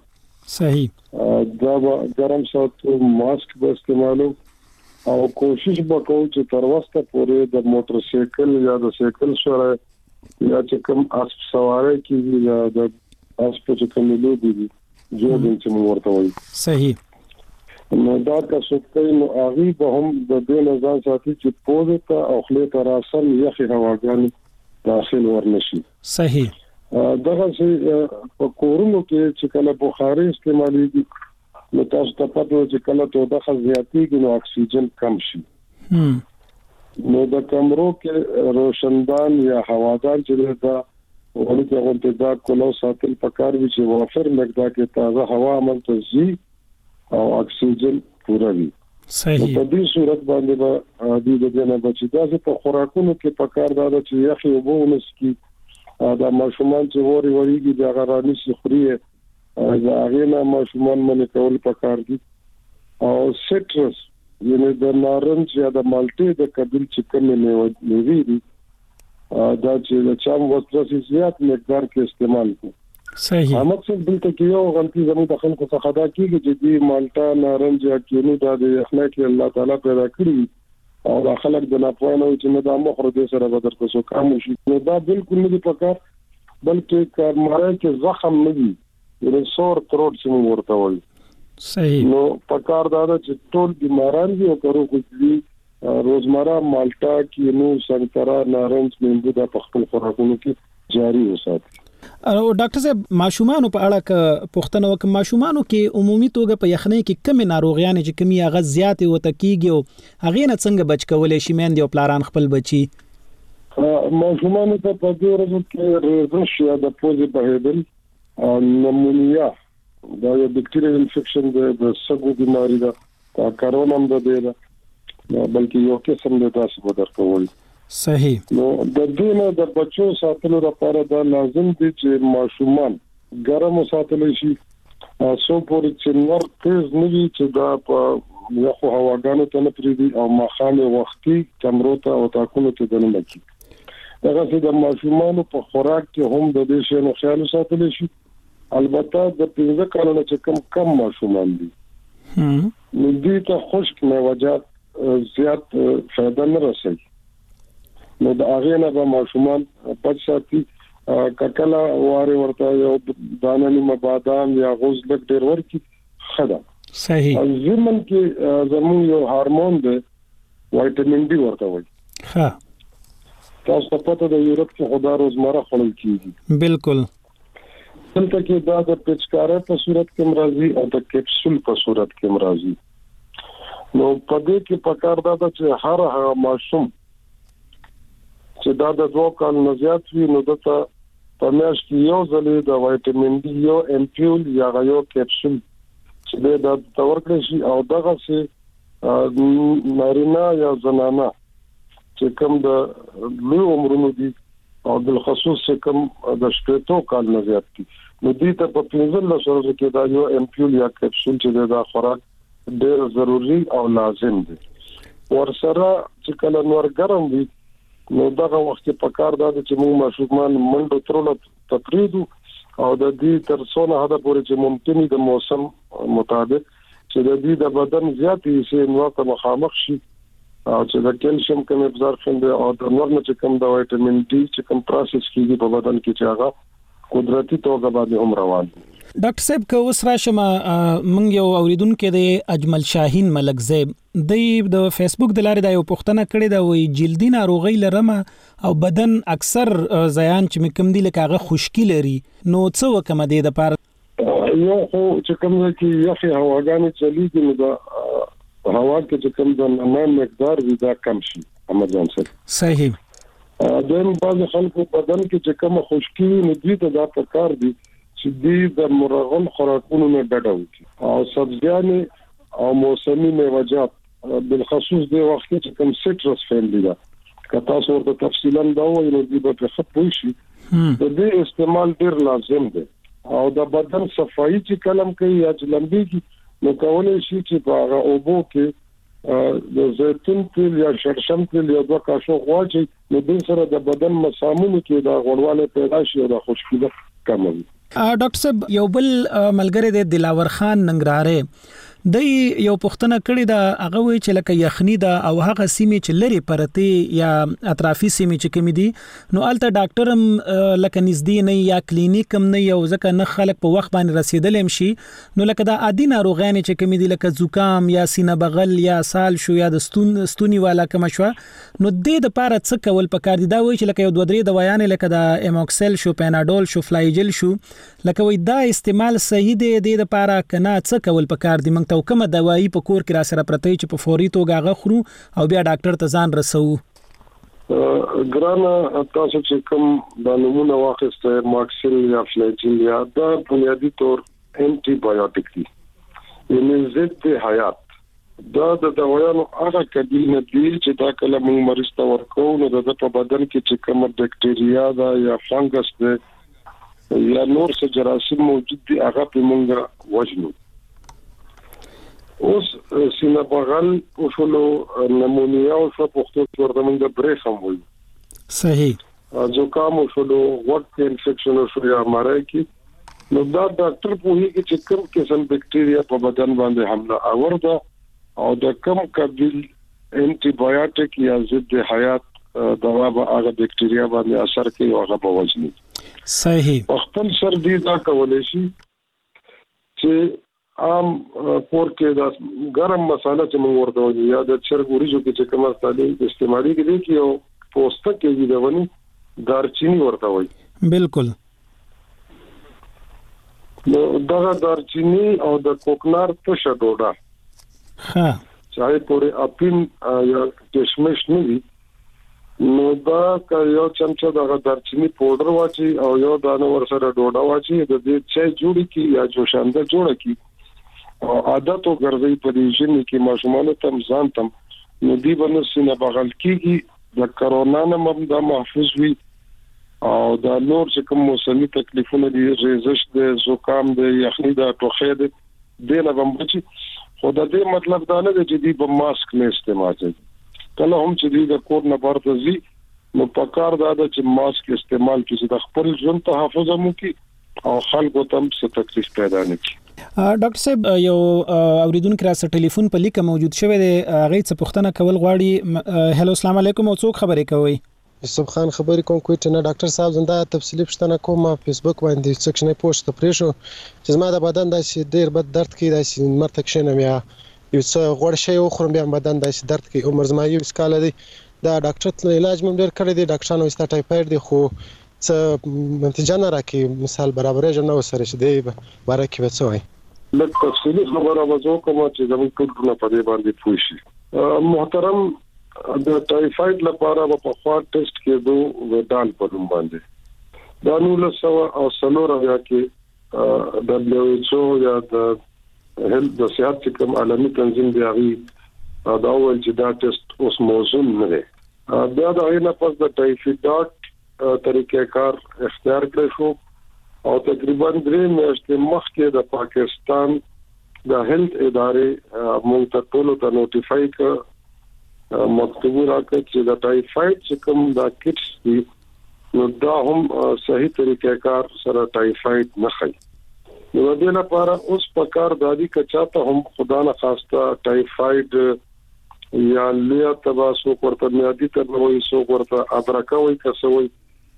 صحیح دا به ګرم ساتو، ماسک به استعمالو او کوشش وکړو چې تر وخته پورې د موټر سایکل یا د سایکل سره یا چې کوم اسب سواری کیږي یا د اسب چې کوم لوبي دي جوړ چې موږ ورته وایي. صحیح. نو دا تاسو کوي نو هغه به هم د دې نظام ساتي چې پوزه ته او خله ته راسل یخي هواګانې داخل ورنشي. صحیح. دغه چې په کورونو کې چې کله بخاري استعمالېږي نو تاسو ته پته چې کله توده زیاتېږي نو اکسیجن کم شي. نو د کمرو کې روشندان یا هوادار چې دا ولکه غونډه دا کولو ساتل پکار وي چې وافر مقدار کې تازه هوا عملته شي او اکسیجن پوره وي. صحیح. په دې صورت باندې به د دې نه بچي دا په خوراکونو کې پکار دا چې یخي وبونس کې دا ماشومان چې وریږي دا غراني سخري دا غینا ماشومان باندې کول پکار دي او سټرس یعنی د نارنج یا د مالټې د کدل چې کوم نه وي دا چې د چام وسترس زیات مقدار کې استعمال کوي. صحیح. احمد صاحب دلته کې یو غلطي زموږ د خلکو څخه دا کیږي چې دی مالټا، نارنج یا کینو دا د اخلاق الله تعالی پیدا کړی او دا خلک د ناپوهانو چې نه دا مخره دې سره بدر کوسو کام شي. نو دا بالکل نه دی پکار، بلکې کارماره کې زخم نه دی، یعنی سور تروټ چې موږ ورته وایي. صحیح. نو پکار دا چې ټول بیماران دي او کرو کوي روزمره مالټا، کینو، سنترا، نارنج، لیمبو دا په خپل خوراکونو کې جاری وساتي. او ډاکټر صاحب ماشومان په اړه ک پوښتنه وکم، ماشومانو کې عمومي توګه په یخنۍ کې کوم ناروغیان چې کمی هغه زیات وته کیږي او هغه نه څنګه بچ کولای شي میندې او پلاران خپل بچي؟ ماشومان ته په دې ورځو کې ریزش یا د پوزې بهیدل او نیمونیا دا یو بکټیریل انفیکشن د سګو بیماری ده، کرونا هم ده. بلکې یو قسم د تاسو په درکول. صحیح. نو د دې نه د بچو ساتلو لپاره دا لازم دي چې ماشومان ګرم ساتل شي، سو پورې چې نور تیز نه وي چې دا په یخو هواګانو ته نه پریږدي او مخامه وختي کمرو ته او تاکونو ته دننه کی. دغه چې د ماشومان په خوراک کې هم د دې شی نو خیال ساتل شي. البته د 15 کالونو چې کم ماشومان دي نو دې ته خشک میوه‌جات زیات فائدہ نه رسي. نو د هغه نه به ماشومان پد ساتي. ککلا واره ورته یو دانه نیمه بادام یا غوز لک ډیر ورکی خدا. صحیح. زمن کې زمون یو هورمون دی وټامین ډي ورته وایي. ها تاسو په پته د یورپ کې خدا روزمره خورل کیږي. بالکل. دلته کې دا د پچکاره په صورت کې مرضی او د کیپسول په صورت کې مرضی. نو په دې کې پکار دا چې هر ماشوم چې دا د 2 کال نه زیات وي نو دته په میاشت کې یو ځلې د وټامین ډي یو امپیول یا یو کیپسول چې دا تورکړي شي او دغه سي نارینه یا زنانه چې کوم د لوی عمرونو دي او بل خصوص کوم د شپږو کال نه زیات دي نو دې ته په 15 ورځو کې دا یو امپیول یا کیپسول چې دا خوراک ډېر ضروری او لازم دي. ورسره چې کله نور ګرم وي نو دغه وخت په کار دا چې موږ ماشومان منډو ترلو تقریدو او د دې تر څونه حدا پورې چې ممکن د موسم مطابق چې د دې د بدن زیاتې شي نو ته مخامخ شي او چې د کیلشیم کم ابزارپشن دی او د نور نه چې کم د وټامین ډي چې کم پروسس کیږي په بدن کې چې هغه قدرتي توګه باندې هم روان دي. ډاکټر صاحب که اوس راشم مونږ یو اوریدونکو د اجمل شاهین ملک زیب د فیسبوک د لارې د یو پوښتنه کړې ده وایي جلدی ناروغي لرم او بدن اکثر زیان چې کوم دی لکه هغه خشکی لري نو څه وکم د دې لپاره؟ یو خو چې کوم کې یخي هواګانې چلیږي نو دا هوا کې چې کوم د نمان مقدار وي دا کم شي امرجنسي. صحیح. دیم بعض خلکو بدن کې چې کوم خشکی نو دې ته دا پکار دي چې دې د مرغن خوراکونو نه ډډه وکړي او سبزیانې او موسمي میوه‌جات بالخصوص د وخت چې کوم سټرس فیملی دا که تاسو ورته تفصیلا دا وایي نو دې به ښه پوه شي. د دې استعمال ډیر لازم دی او د بدن صفایي چې کلم کوي یا چې لمبيږي نو کولای شي چې په هغه اوبو کې د زیتون تیل یا شړشم تیل یا 2 کاشو غواړي نو د سره د بدن مسامونو کې د غوړواله پیدا شي او د خشکي کموي. ډاکټر صاحب یو بل ملګری د دلاور خان ننګرهار د یو پوښتنه کړې ده هغه وی چې لکه یخنی ده او هغه سیمې چې لري پرته یا اطرافي سیمې چې کوم دي نو الته ډاکټر هم لکه نږدې نه یا کلینیک هم نه یو ځکه نه خلک په وخت باندې رسیدل هم شي نو لکه دا عادي ناروغان چې کوم دي لکه زکام یا سینه بغل یا سال شو یا د ستونی والا کوم شو نو د لپاره څه کول پکار دي دا وی چې لکه یو 2-3 دوايان لکه د ایموکسل شو پیناډول شو فلایجل شو لکه وی دا استعمال صحیح دی د لپاره کنه څه کول پکار دي ته کومه دوايي په کور کې را سره پرته چې په فوري توګه هغه خورو او بیا ډاکټر ته ځان رسو؟ ګرانه تاسو چې کوم د نمونه واخسته ماکسل یا فلیجل یا دا بنیادی طور انټي بایوټیک دي یعنی ضد حیات دا د دوايانو هغه کډینه دي چې دا کله موږ مریض ته ورکو نو د په بدن کې چې کوم بکټریا دا یا فنګس ده یا نور څه جراثیم موجود دي هغه په موږ وژنو. اوس سینه بغل او شلو نمونیا او څه پوښتنه ورته موږ بریخ هم وایي. صحیح. زکام او شلو وټ انفیکشن او شو یا مړی کی نو دا ډاکټر په هیڅ چې کوم قسم بکټریا په بدن باندې حمله اور ده او د کوم قبیل انټي بایوټیک یا ضد حیات دوا به هغه بکټریا باندې اثر کوي او هغه به وژني. صحیح. خپل سردی دا کولای شي چې عام کور کې دا ګرم مساله چې موږ ورته وایو یا د چرګوريجو کې چې کومه ستاسو استعمالي کې دی یو پوسټ کې دی ونی دارچینی ورته وایي. بالکل. نو دا دارچینی او د کوکنار تشه ډوډه ها چای پورې اپین یا کشمش نه وي نو دا یو چمچه د دارچینی پاوډر واچي او یو دانه ور سره ډوډه واچي د دې چای جوړی کی یا جوشانده جوړه کی او عادت او ګرځي په دې ژوند کې ماشومان ته ځان تم نو دی باندې سینه بغل کیږي د کرونا نه مبدا محفوظ وي او دا نور چې کوم موسمي تکلیفونه دي ریزش د زکام د یخني د ټوخې د دینه بمبچي خو د دې مطلب دا نه دی چې دی په ماسک نه استعمال کوي کله هم چې دی د کور نه بهر ځي نو پکار دا چې ماسک استعمال کړي د خپل ژوند تحفظ مو کی او خلکو ته څه تکلیف پیدا نه کی ډاکټر صاحب یو اوریدونکو را سره ټلیفون په لیک موجود شوی دی هغه څه پوښتنه کول غواړي هلو السلام علیکم او څوک خبرې کوي یوسف خان خبرې کوم کوټه نه ډاکټر صاحب زنده تفصیلی پوښتنه کوم فیسبوک باندې څه نه پوښتنه پرې شو چې زما د بدن داسې ډیر بد درد کوي داسې مرتک شنم یا یو څه غوړ شي او خورم بیا بدن داسې درد کوي عمر زما یو سکاله دی دا ډاکټر ته علاج مم ډیر کړی دی ډاکټرانو استا ټایفاید دی خو څه نتیجه نه راکې مثال برابرې جوړ نو سره شې دی باره کې وڅوي لکه تفصیلی خبره وځو کوم چې زموږ ټول په دې باندې پوه شي محترم د ټایفاید لپاره په خوا ټیسټ کېدو ودان په نوم باندې دا نو له سو او سلور یا کې د WHO یا د هیلث د صحت کوم عالمي تنظیم دی هغه دا ول چې دا ټیسټ اوس موزون نه دی دا د عینه پس د ټایفاید طریقې کار اختیار کړی شو او تقریبا 3 میاشتې مخکې د پاکستان د هیلث ادارې مونږ ته ټول ته نوټیفای کړ مکتوب راکړ چې د ټایفاید چې کوم دا کټس دي نو دا هم صحیح طریقې کار سره ټایفاید نه خي نو د دې لپاره اوس په کار دادی کچاته هم خدا نه خواسته ټایفاید یا لیا تباسو ورته میادي ته وایي سو ورته ادرکه وایي کسوي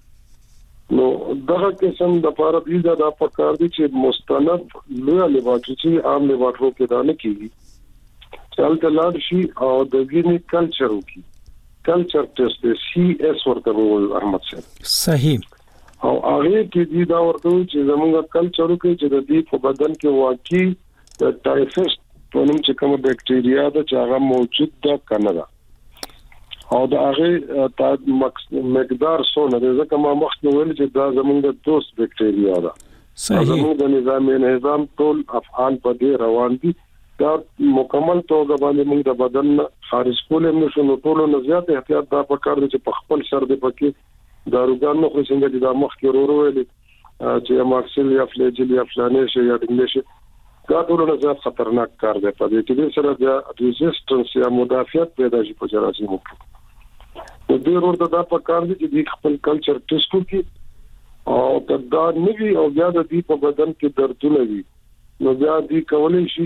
نو دغه قسم د لپاره دې دا په کار دي چې مستند لوی لیبارټری عام لیبارټرو کې دا نه کیږي چلته لاړ شي او د وینې کلچر وکي کلچر ټیسټ CS ورته وایي احمد صاحب صحیح او هغه کې دې دا ورته چې زموږ کلچر وکي چې د دې په بدن کې واقعي د ټایفاید په نوم چې کوم بکټریا ده چې هغه موجود ده کنه ده او دا هغه مقدار څونه ده ځکه ما مخکې ویل چې دا زموږ د دوست بکټریا ده صحیح زموږ د نظام ټول افعال په دې روان دي دا مکمل توګه باندې موږ د بدن خارج کولم نشو نو ټول نه زیات احتیاط دا پکار دي چې په خپل سر دې پکې داروګان نو خو څنګه د مخ کې ورو ویل چې ماکسل یا فلیجل یا فلانه شي یا دنګ دا ټول نه زیات خطرناک کار دی په دې کې سره د ریزिस्टنس یا مدافعت پیدا شي په جراثیم کې د دې ورته دا پکار دي چې خپل کلچر ټیسټ وکړي او دا نوی او بیا د دې په بدن کې دردونه وي نو بیا دې کولای شي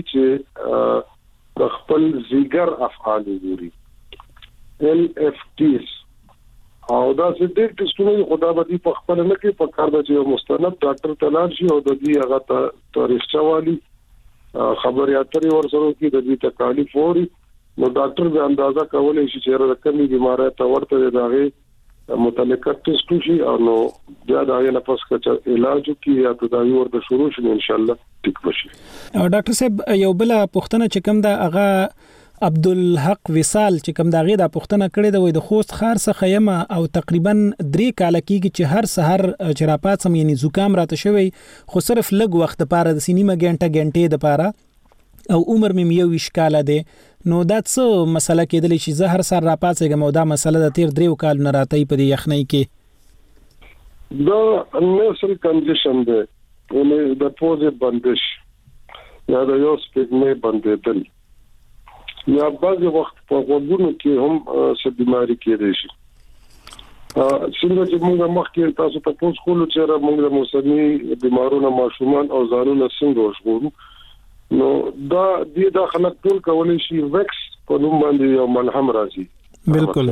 چې د خپل زیګر افعال وګوري LFTs او دا چې د ټیسټونو خدا به په خپل نه کې په کار د چې مستند ډاکټر تلار شي او د دې هغه تاریخ چوالي خبري اترې ورسره کې د دې تکالیف ووري نو ډاکټر به اندازه کولای شي چې رقمي بیماری ته ورته دغه متعلقه ټیسټ شي او نو بیا دا یې نه پس کچ علاج کی یا تداوی ورته شروع شي ان شاء الله ټیک بشي ډاکټر صاحب یو بل پوښتنه چې کوم دا هغه عبدالحق وصال چې کوم دا غي دا پوښتنه کړې دا وای د خوست خار څخه یم او تقریبا 3 کال کېږي چې هر سحر چرپات سم یعنی زکام راته شوی خو صرف لږ وخت لپاره د سینیمه غنټه لپاره او عمر مې یو وشکاله دی نو دا څه مسله کېدلی چې زه هر سر را پاتېږم او دا مسله د تیر 3 کال نه راته په دې یخنۍ کې دا نسل کنډیشن دی ولې د پوزې بندش یا د یو سپېګمې بندېدل یا بعض وخت په وګونو کې هم څه بیماری کېدای شي څنګه چې موږ مخکې تاسو ته پوښتنه کولو چې موږ د موسمي بیمارونو ماشومان او ځانونه څنګه وژغورو نو دا د خلک ټول کولای شي وکس په نوم باندې یو ملهم راځي بالکل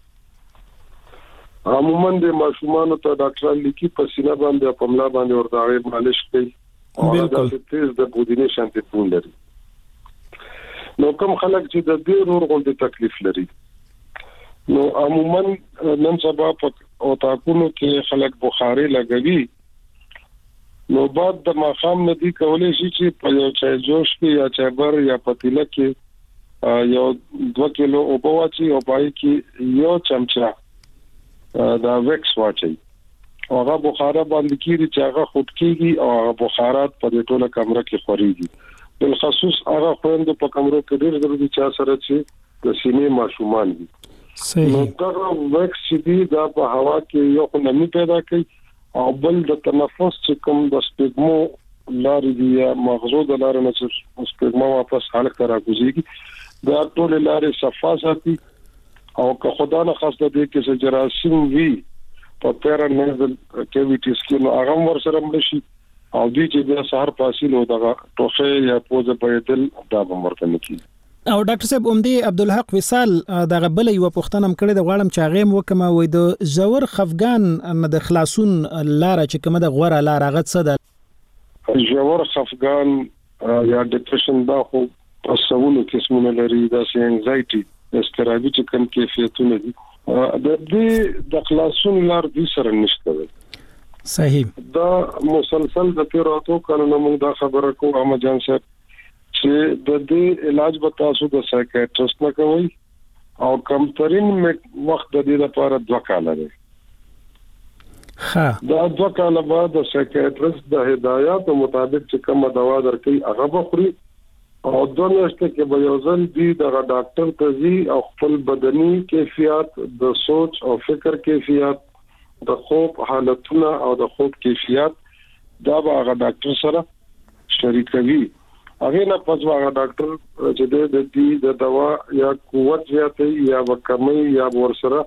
عموما د ماشومان ته ډاکټر لیکي په سینه باندې په ملا باندې ورته مالش کوي بالکل تیز د بودینه شانتي پون لري نو کوم خلک چې د دې رور غوډه تکلیف لري نو عموما نن سبا په تاکونو کې خلک بخاري لګوي نو بعد د ماخام ندی کولای شي چې په یو چای جوش کې یا چایبر یا پتیله کې یو 2 کیلو او بواچی او پای کې یو چمچا دا وکس واچي هغه بخاره باندې کیږي چې هغه خود کیږي او هغه بخارات په ټوله کمره کې خوريږي بل خصوص هغه خويند په کمرو کې ډېر ضروري چې سره چې د سینې ماشومان دي. صحیح. نو دا وکس چې دا په هوا کې یو نمی پیدا کوي او بل د تنفس چې کوم د سپګمو لارې دی یا مغزو د لارې نه چې سپګمو واپس حالت ته راګوزيږي دا ټول لارې صفا ساتي او که خدا نه خاصه دې کې چې جراثیم وي په پیرانیزل کیویټیز کې نو هغه ور سره مړ شي او دې چې د سحر پاسینو دغه ټوخه یا پوزه بيدل دا مرته نکی. او ډاکټر صاحب اومدي عبدالحق وصال دغه بل یو پښتنه کړې د غواړم چې هغه وکم وای د زور خفغان د خلاصون لار چې کومه د غوړه لار هغه څه ده؟ زور خفغان یا ډیپریشن دا خو تاسوونه قسمونه لري دا سي انزایټي استرابي چې کوم کیفیتونه دي د دې د خلاصون لار دې سره نشته. صحیح. دا مسلسل د پیراتو کانو موږ دا خبره کوو اما جان صاحب چې د دې علاج به تاسو د سایکیاټریست نه کوئ او کمترین وخت د دې لپاره 2 کال دی. دا 2 کال بعد د سایکیاټریست د هدایت مطابق چې کومه دوا درکړي هغه بخوري او 2 میاشتې کې به یو ځل دی د ډاکټر ته ځي او خپل بدني کیفیت د سوچ او فکر کیفیت د خوب حالتونه او د خوب کیفیت دا به هغه ډاکټر سره شریکوي. هغه نه پځوا هغه ډاکټر چې د دې د دوا یا قوت زیاتې یا وکمي یا ور سره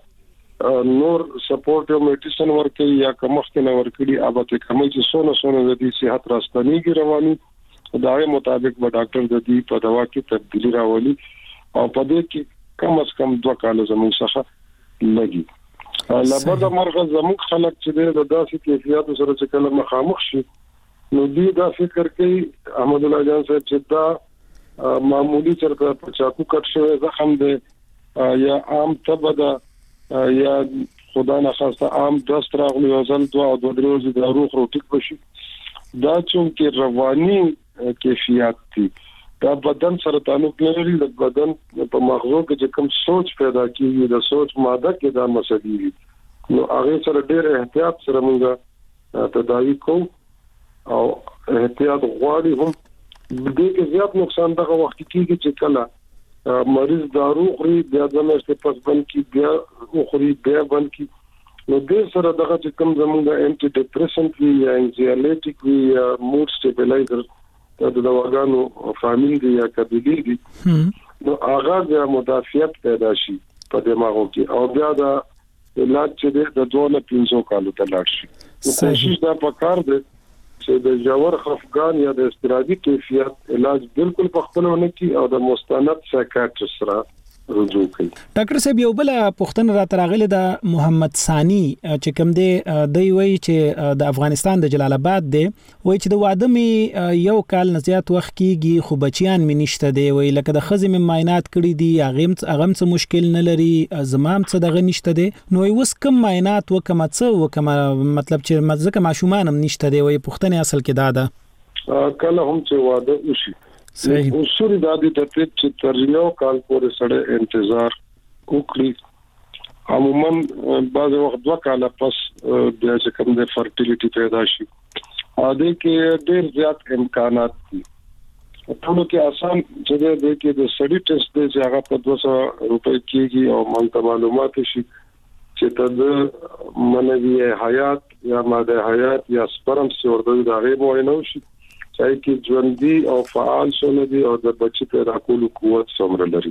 نور سپورټیو میډیسن ورکي یا کومختنه ورکړي اوبه ته کومي چې سونه د دې صحت راستنیږي رواني دا غي مطابق به ډاکټر د دې په دوا کې تبدیلی راولي او په دې کې کم از کم 2 کال زموږ څخه لګي. لابد مرغه زموږ خلک چې د داسې کیفیت سره چې کله مخامخ شي نو دې دا فکر کوي احمد الله جان صاحب چې دا معمولی چرته په چاکو کټ شوی زخم دی یا عام تبدا یا خدا نه خواسته عام دست راغلی او ځل 2 او 3 ورځې د روح روټیک بشي دا چې رواني کیفیت دي دا بدن سره تعلق لري د بدن په مغزو کې چې کوم سوچ پیدا کیږي د سوچ ماده کې دا مسلې دي نو هغه سره ډېر احتیاط سره موږ تداوی کوو او احتیاط غواړي هم دې کې زیات نقصان دغه وخت کېږي چې کله مریض دارو خوري بیا د مېشته پس بند کی بیا خوري بیا بند کی نو دې سره دغه چې کوم زموږ انټي ډیپریسنټ وی یا انزایټیک وی یا موډ سټیبلایزر د دواګانو فامیل دی یا قبیلی دی نو هغه د مدافعت پیدا شي په دماغو کې او بیا د علاج چې د 2-3 کالو ته لاړ شي. کوشش دا پکار دی چې د جوړ خفقان یا د استرادي کیفیت علاج بالکل په خپلونه کې او د مستند سایکیاټریست سره رجوع کوي. ډاکټر صاحب یو بل پښتنه را تراغله د محمد ثانی چې کوم دی د وی چې د افغانستان د جلال آباد دی وای چې د واده می یو کال نزيات وخت کیږي خو بچیان می نشته دی وای لکه د خزم معاینات کړي دي اغه څه مشکل نه لري زمام څه دغه نشته دی نو اوس کوم معاینات وکم څه وکم مطلب چې مزه ماشومان هم نشته دی وای پښتنه اصل کې دادا کله هم چې واده وشي صحیح اصول د دې ته چې تر یو کال پورې سره انتظار وکړي عموما بعض وخت 2 کال پس بیا چې کوم د فرټیلیټي پیدا شي ا دې کې ډېر زیات امکانات دي ټول کې آسان چې دې کې د سټډي ټیسټ دی چې هغه په 200 روپۍ کېږي او مونږ معلومات شي چې د منوي حیات یا ماده حیات یا سپرم سورده د هغه موینه شي چې کې ژوندۍ او فعال شول دي او د بچی پیدا کولو قوت څومره لري.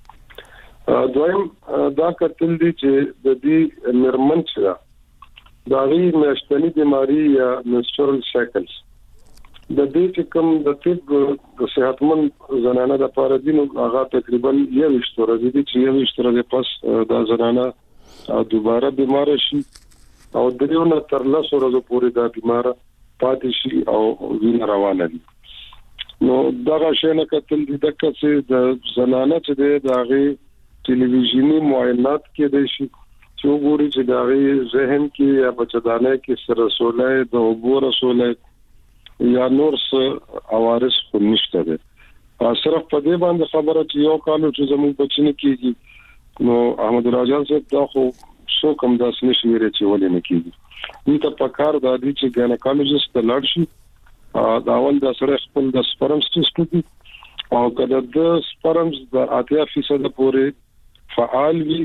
دویم دا کتل دي چې د دې نرمن چې دا غي مشتنی بیماری یا menstrual cycles د دې چې کوم د طب د صحتمند زنانه د لپاره دي نو هغه تقریبا 21 ورځې دي چې 21 ورځې پس دا زنانه دوباره بیمار شي او دریونه تر 10 ورځې پورې دا بیمار پاتې شي او وینه روانه دي. نو دا شنه کتل دي چې د زنانه چې د هغه ټلویزیونی معاینات کې دي شي چې وګوري چې د هغه ذهن کې یا بچدانه کې سره رسولای د وګوره رسولای یا نور څه عوارض خو نشته دي. صرف په دې باندې خبره چې یو کال چې زموږ بچنه کېږي نو احمد راجان صاحب دا خو څو کم داس نشي ویری چې ولې نه کېږي دې ته پکار د دې چې ګینیکالوجیست ته لاړ شي دا اول د سره خپل د سپرم ټیسټ کوي او کله د سپرمز د 80% پورې فعال وي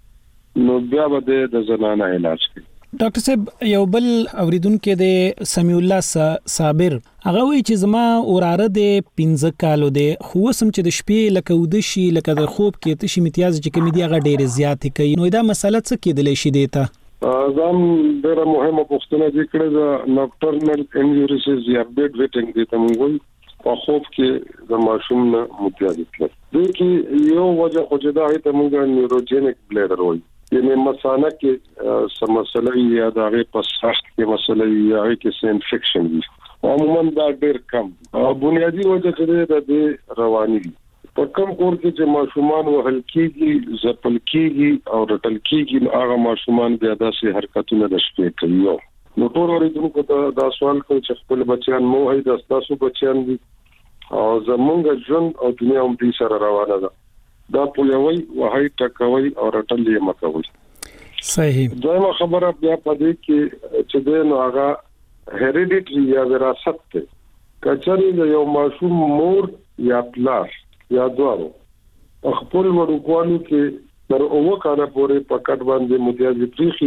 نو بیا به د زنانه علاج کوي. ډاکټر صاحب یو بل اوریدونکو د سمیع الله صابر هغه وی چې زما اوراره د 15 کالو دی خو سم چې د شپې لکه ود شي لکه د خوب کې تشي امتیاز چې کمی دی هغه ډېر زیات کوي نو دا مسله څه کېدلی شي دیتا ځم ډېر مهمه پوښتنه وکړه د نوکټرنل انجریز یا بیډ ویټینګ دی ته موږ په خوب کې د ماشوم نه متیاز کړل د کې یو وجه خو چې دا هیته موږ نیوروجینیک بلیډر وایي یعنی مثانه کې سمسله یا د هغه په سخت کې مسله یا هغه کې انفیکشن وي عموما دا ډېر کم بنیادی وجه چې د رواني دي په کوم کور کې چې ماشومان وهل کېږي ځپل کېږي او رټل کېږي هغه ماشومان بیا داسې حرکتونه د شپې کوي نو ټول اوریدونکو ته دا سوال کوي چې خپل بچیان مو هي د تاسو بچیان دي او زمونږ ژوند او دنیا هم دې سره روانه ده دا پویوي وهي ټکوي او رټل یې مکوي صحیح دویمه خبره بیا پدې کې چې د نو هغه هریډیټری یا وراثت ته کچري د یو ماشوم مور یا پلار یا دوارو خپل ورکوالو کې تر اوو کاله پورې پکټ باندې متیاز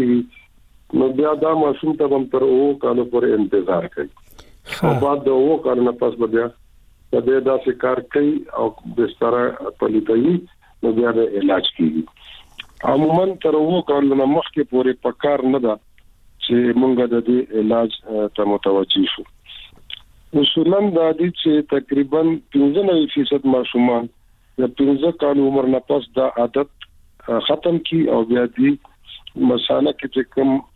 پریخي نو بیا دا ماشوم ته هم تر اوو کاله پورې انتظار کوي او بعد د اوو کاله نه پس بیا د دې داسې کار کوي او بستر پلیتایي نو بیا د علاج کیږي عموما تر اوو کال نه مخکې پورې پکار نه ده چې مونږ د دې علاج ته متوجي شو اصولاً د دې چې تقریبا 95% ماشومان د 15 کال عمر نه پس دا عادت ختم کی او بیا دې مساله کې چې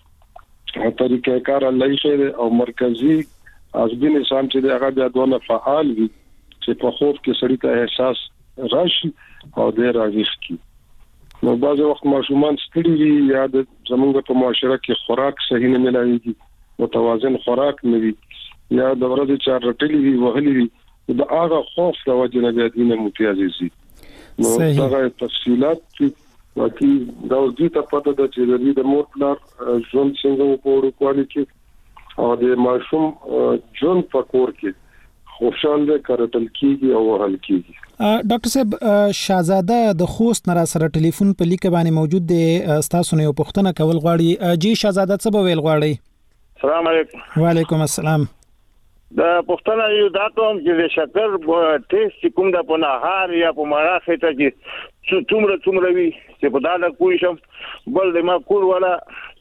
کوم طریقې کار الله یې او مرکزی عصبي نظام چې هغه بیا دونه فعال وي چې په خوب کې سړی ته احساس راشي او د راويخ کی نو بعض وخت ماشومان ستړي وي یا د زمونږ په معاشره کې خوراک صحیح نه ملایي متوازن خوراک نه وي یا د ورځې چار رټلي وي وهلي وي د هغه خوف د وجه نه بیا دینه متیازي سي نو دا تفصيلات واکي دا د ته پته ده چې د مور پلار ژوند څنګه په ورکوالي کې او د ماشوم ژوند په کور کې خوشاله کارتل کیږي او وهل کیږي ډاکټر صاحب شاهزاده د خوست نرا سره ټلیفون په لیک باندې موجود دی تاسو نه یو پوښتنه کول غواړي جی شاهزاده څه به ویل غواړي السلام علیکم وعلیکم السلام د پښتنه یو دا کوم چې د شکر ټیسټ کوم د پناهار یا په مارا خېټه کې څومره وی چې په داله کوی شم بل د ما کول ولا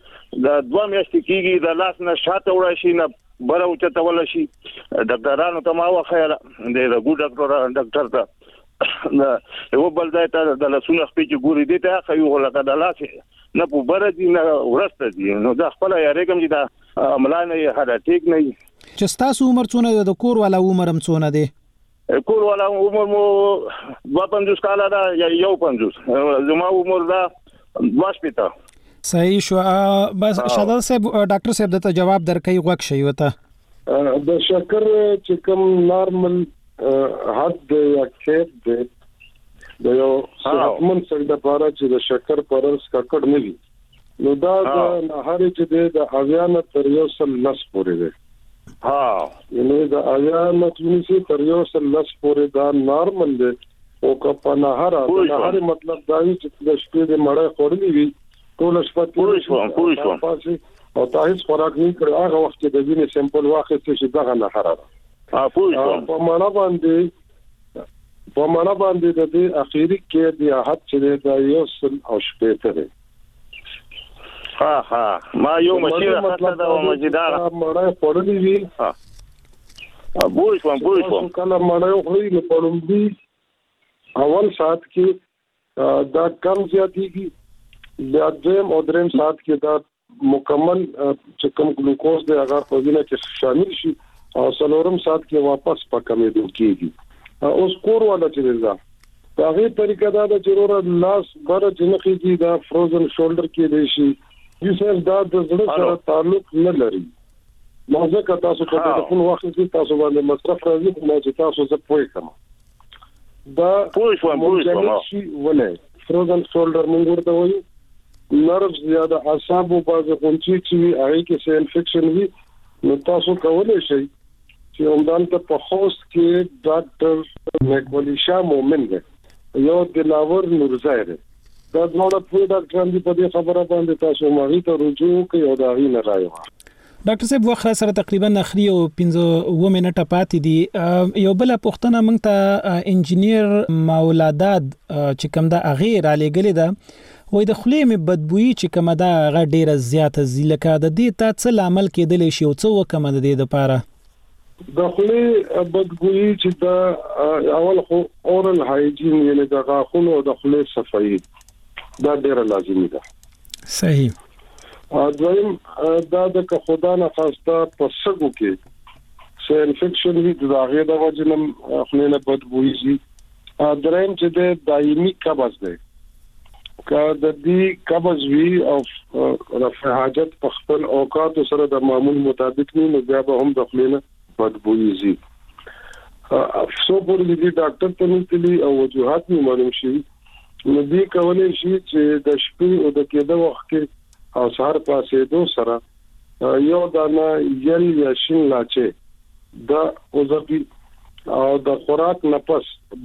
د 2 میاشتې کېږي د لاس نه شاته وړا شي نه بره او چته ولا شي ډاکټرانو ته ما وخیاله د ګو ډاکټر ته نه یو بل ځای ته د لاسونو خپې چې ګوري دي ته خو یو لکه د لاس نه په بره دي نه ورسته دي نو دا خپل یارېګم چې دا عملانه هدا ټیک نه چې تاسو عمر څونه د کور والا عمر هم څونه دی کور والا عمر مو 52 کال دا یا 50 زما عمر دا 2 صحیح شو بس شاهزاده صاحب ډاکټر صاحب ته جواب درکې غوښ شي وته د شکر چې کوم نارمل حد یا کیف دی د یو صحتمند سړي لپاره چې د شکر پرز ککړ نه وي نو دا د هر چې د اویان تر یو سل نس پورې دی یعنی د اویان چې تر یو سل نس پورې دا نارمل دی او که په نهار مطلب دا چې د شپې د مړې خورلې وي ټول شپه پوه او تاسو خوراک نه کړو هغه وخت کې د وینې سیمپل واخیست چې دغه نه حراره په معنا باندې د دې اخیری کې د حد چې د یو سل او شپې ته ما یو مشیره خاطر دا مجدار مړې خورلې وي پوه کله مړې خوري نو پړم اول سات کې دا کم زیاتېږي بیا دریم او دریم سات کې دا مکمل چې کوم ګلوکوز دی هغه په وینه کې شامل شي او څلورم سات کې واپس په کمېدو کېږي اوس کور والا چې دا هغه طریقه دا د ضرورت لاس بر جنخي دي دا فروزن شولډر کې دی شي یوسف دا د زړه سره تعلق نه لري موزه کا تاسو په ټلیفون وخت کې تاسو باندې مصرف راځي نو چې تاسو زه پوي کوم دا پوه شي ولې فروزن شولډر موږ ورته وایو نرف زیاده اعصاب او باز غونچې چې هغه کې څه انفیکشن وي نو تاسو کولای شئ چې چې همدلته په خوست کې ډاکټر مکولی شاه مومن دی یو دلاور نورزای دی دا ډول په ډاکټران دی په دې خبره باندې تاسو ماغي ته رجوع کوي او دا غي نه رايو ډاکټر صاحب وخت سره تقریبا اخري او 15 منټه پاتې دي یو بل پوښتنه موږ ته انجنیر مولاداد چې کوم دا غیر علی ګلی دا وای د خلې می بدبوئی چې کوم دا غ ډیره زیاته زیلکه د دې ته څه عمل کېدل شي او څه وکم د دې لپاره د خلې بدبوئی چې دا اول خو اورل هایجین یعنی د غاښونو او د خلې صفائی دا ډیره لازمي ده صحیح دویم دا د خدا نه خواسته په سګو کې سه انفیکشن وي د هغه د وجنم خلې نه بدبوئی شي دریم چې د دایمي قبض ده که د دې قبض وی او رفع حاجت په خپل اوقات سره د معمول مطابق نه بیا به هم د خلې نه بدبوئی شي افسوس پر دې ډاکټر ته نتلی او وجوهات نه معلوم شي نو دې کولای شي چې د شپې او د کېده وخت کې او سهار پاسې دو سره یو دانه یل یا شین لاچه دا اوزبي او د خوراک نفس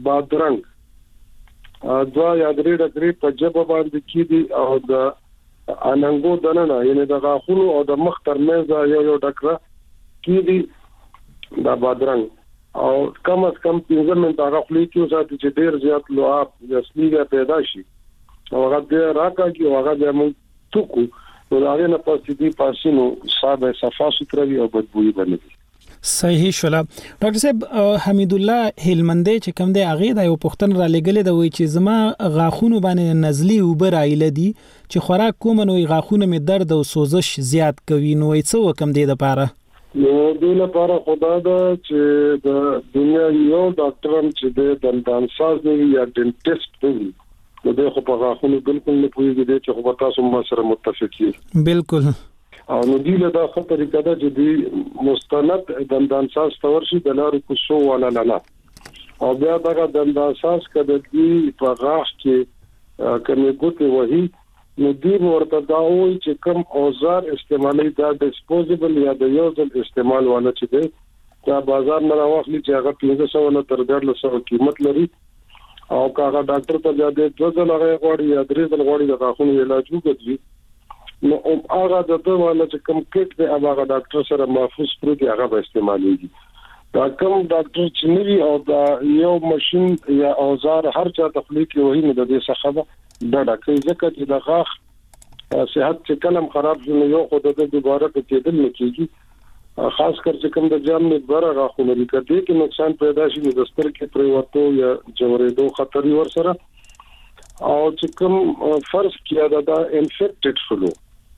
بادرنګ دوا یا درې ډګرې په جبه باندې کیدي او د اننګو دننه یعنی د غاښونو او د مخ ترمنځ یو ډکره کیدي دا بادرنګ او کم از کم 15 منټه غفلې کې وساتي چې ډیر زیات لواب یا سلیګه پیدا شي او هغه دې راکاږي او هغه دې موږ توکو نو دا نه پاتې دي پاسینو صاحب صفا ستروي او بدبوئی باندې صحیح شولا ډاکټر صاحب حمید الله هلمندې چې کوم دی هغه د یو پښتن را لګلې د وای چې زما غاښونو باندې نزلی وبر عائله دي چې خوراک کوم نو غاښونو می درد او سوزش زیات کوي نو څه وکم دی د پاره نو د لپاره خدا دا چې د دنیا یو ډاکټر چې د دندان ساز یا ډنټیسټ دی نو د خو په غاښونو بالکل نه پوهیږي چې خو تاسو ما سره متفق یې بالکل او نو دی له دا خو طریقه ده چې دی مستند دندان ساز تورشي د لارو کوسو ولا لاله او بیا دا دندان ساز کده دی په غاښ کې کمه ګوته وਹੀ نو دی ورته دا وایي چې کوم اوزار استعمالي دا ډیسپوزیبل یا د یو ځل استعمال ونه چې دی دا بازار نه راوخلی چې هغه 1500 نه تر 1500 قیمت لري او کاغه ډاکټر ته ځاده د ځل هغه غوړي یا درې ځل غوړي د غاښونو علاج وکړي نو هغه د ته ولا چې کوم کټ دی هغه ډاکټر سره محفوظ پروت هغه به استعمالېږي دا کوم ډاکټر چې نوی او دا یو ماشين یا اوزار هر چا تخلیق وي نه د دې څخه دا ډاکټر ځکه چې د غاښ صحت چې کلم خراب شي یو خو د دوباره کېدل نه کیږي خاص کر چې کوم د جام نه بره غاښونه لري کدي کې نقصان پیدا شي د ستر کې پریوتو یا جوړېدو خطر ور سره او چې کوم فرض کیا دا انفیکټډ فلو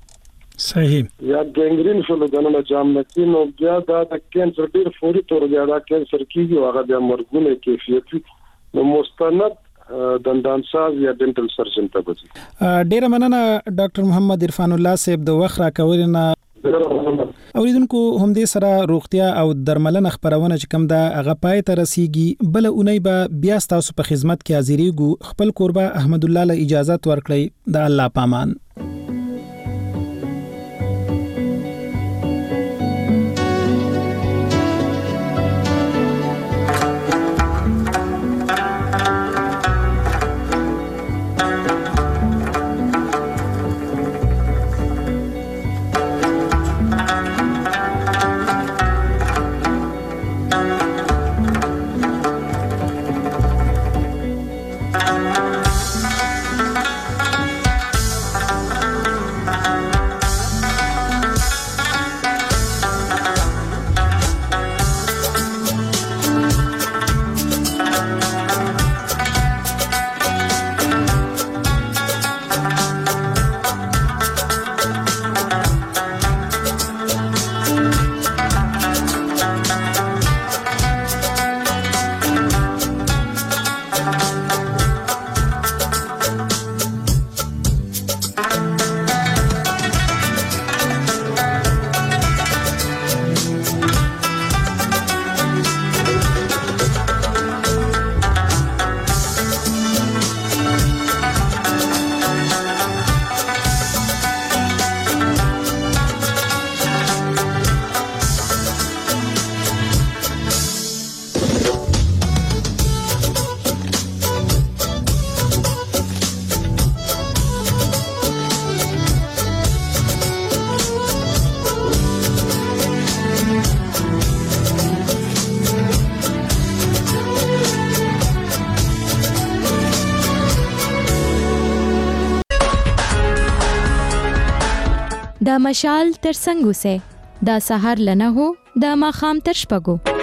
صحیح یا ګنګرین فلو دنه جام نه کې نو بیا دا د کینسر ډیر فوري تور بیا دا کینسر کیږي او هغه بیا مرګونه کیفیت نو مستند دندان ساز یا ډنټل سرجن ته بځي ډیر مننه ډاکټر محمد عرفان الله صاحب د وخت راکولنه اوریدونکو هم دې سره روغتیا او درملنه خبرونه چې کوم دا هغه پای ته رسیږي بل اونۍ به بیا تاسو په خدمت کې حاضرېږو خپل قربا احمد الله له اجازه ورکړئ د الله پامان د مشال تر څنګ اوسه د سحر لنه هو د ماخام تر شپږو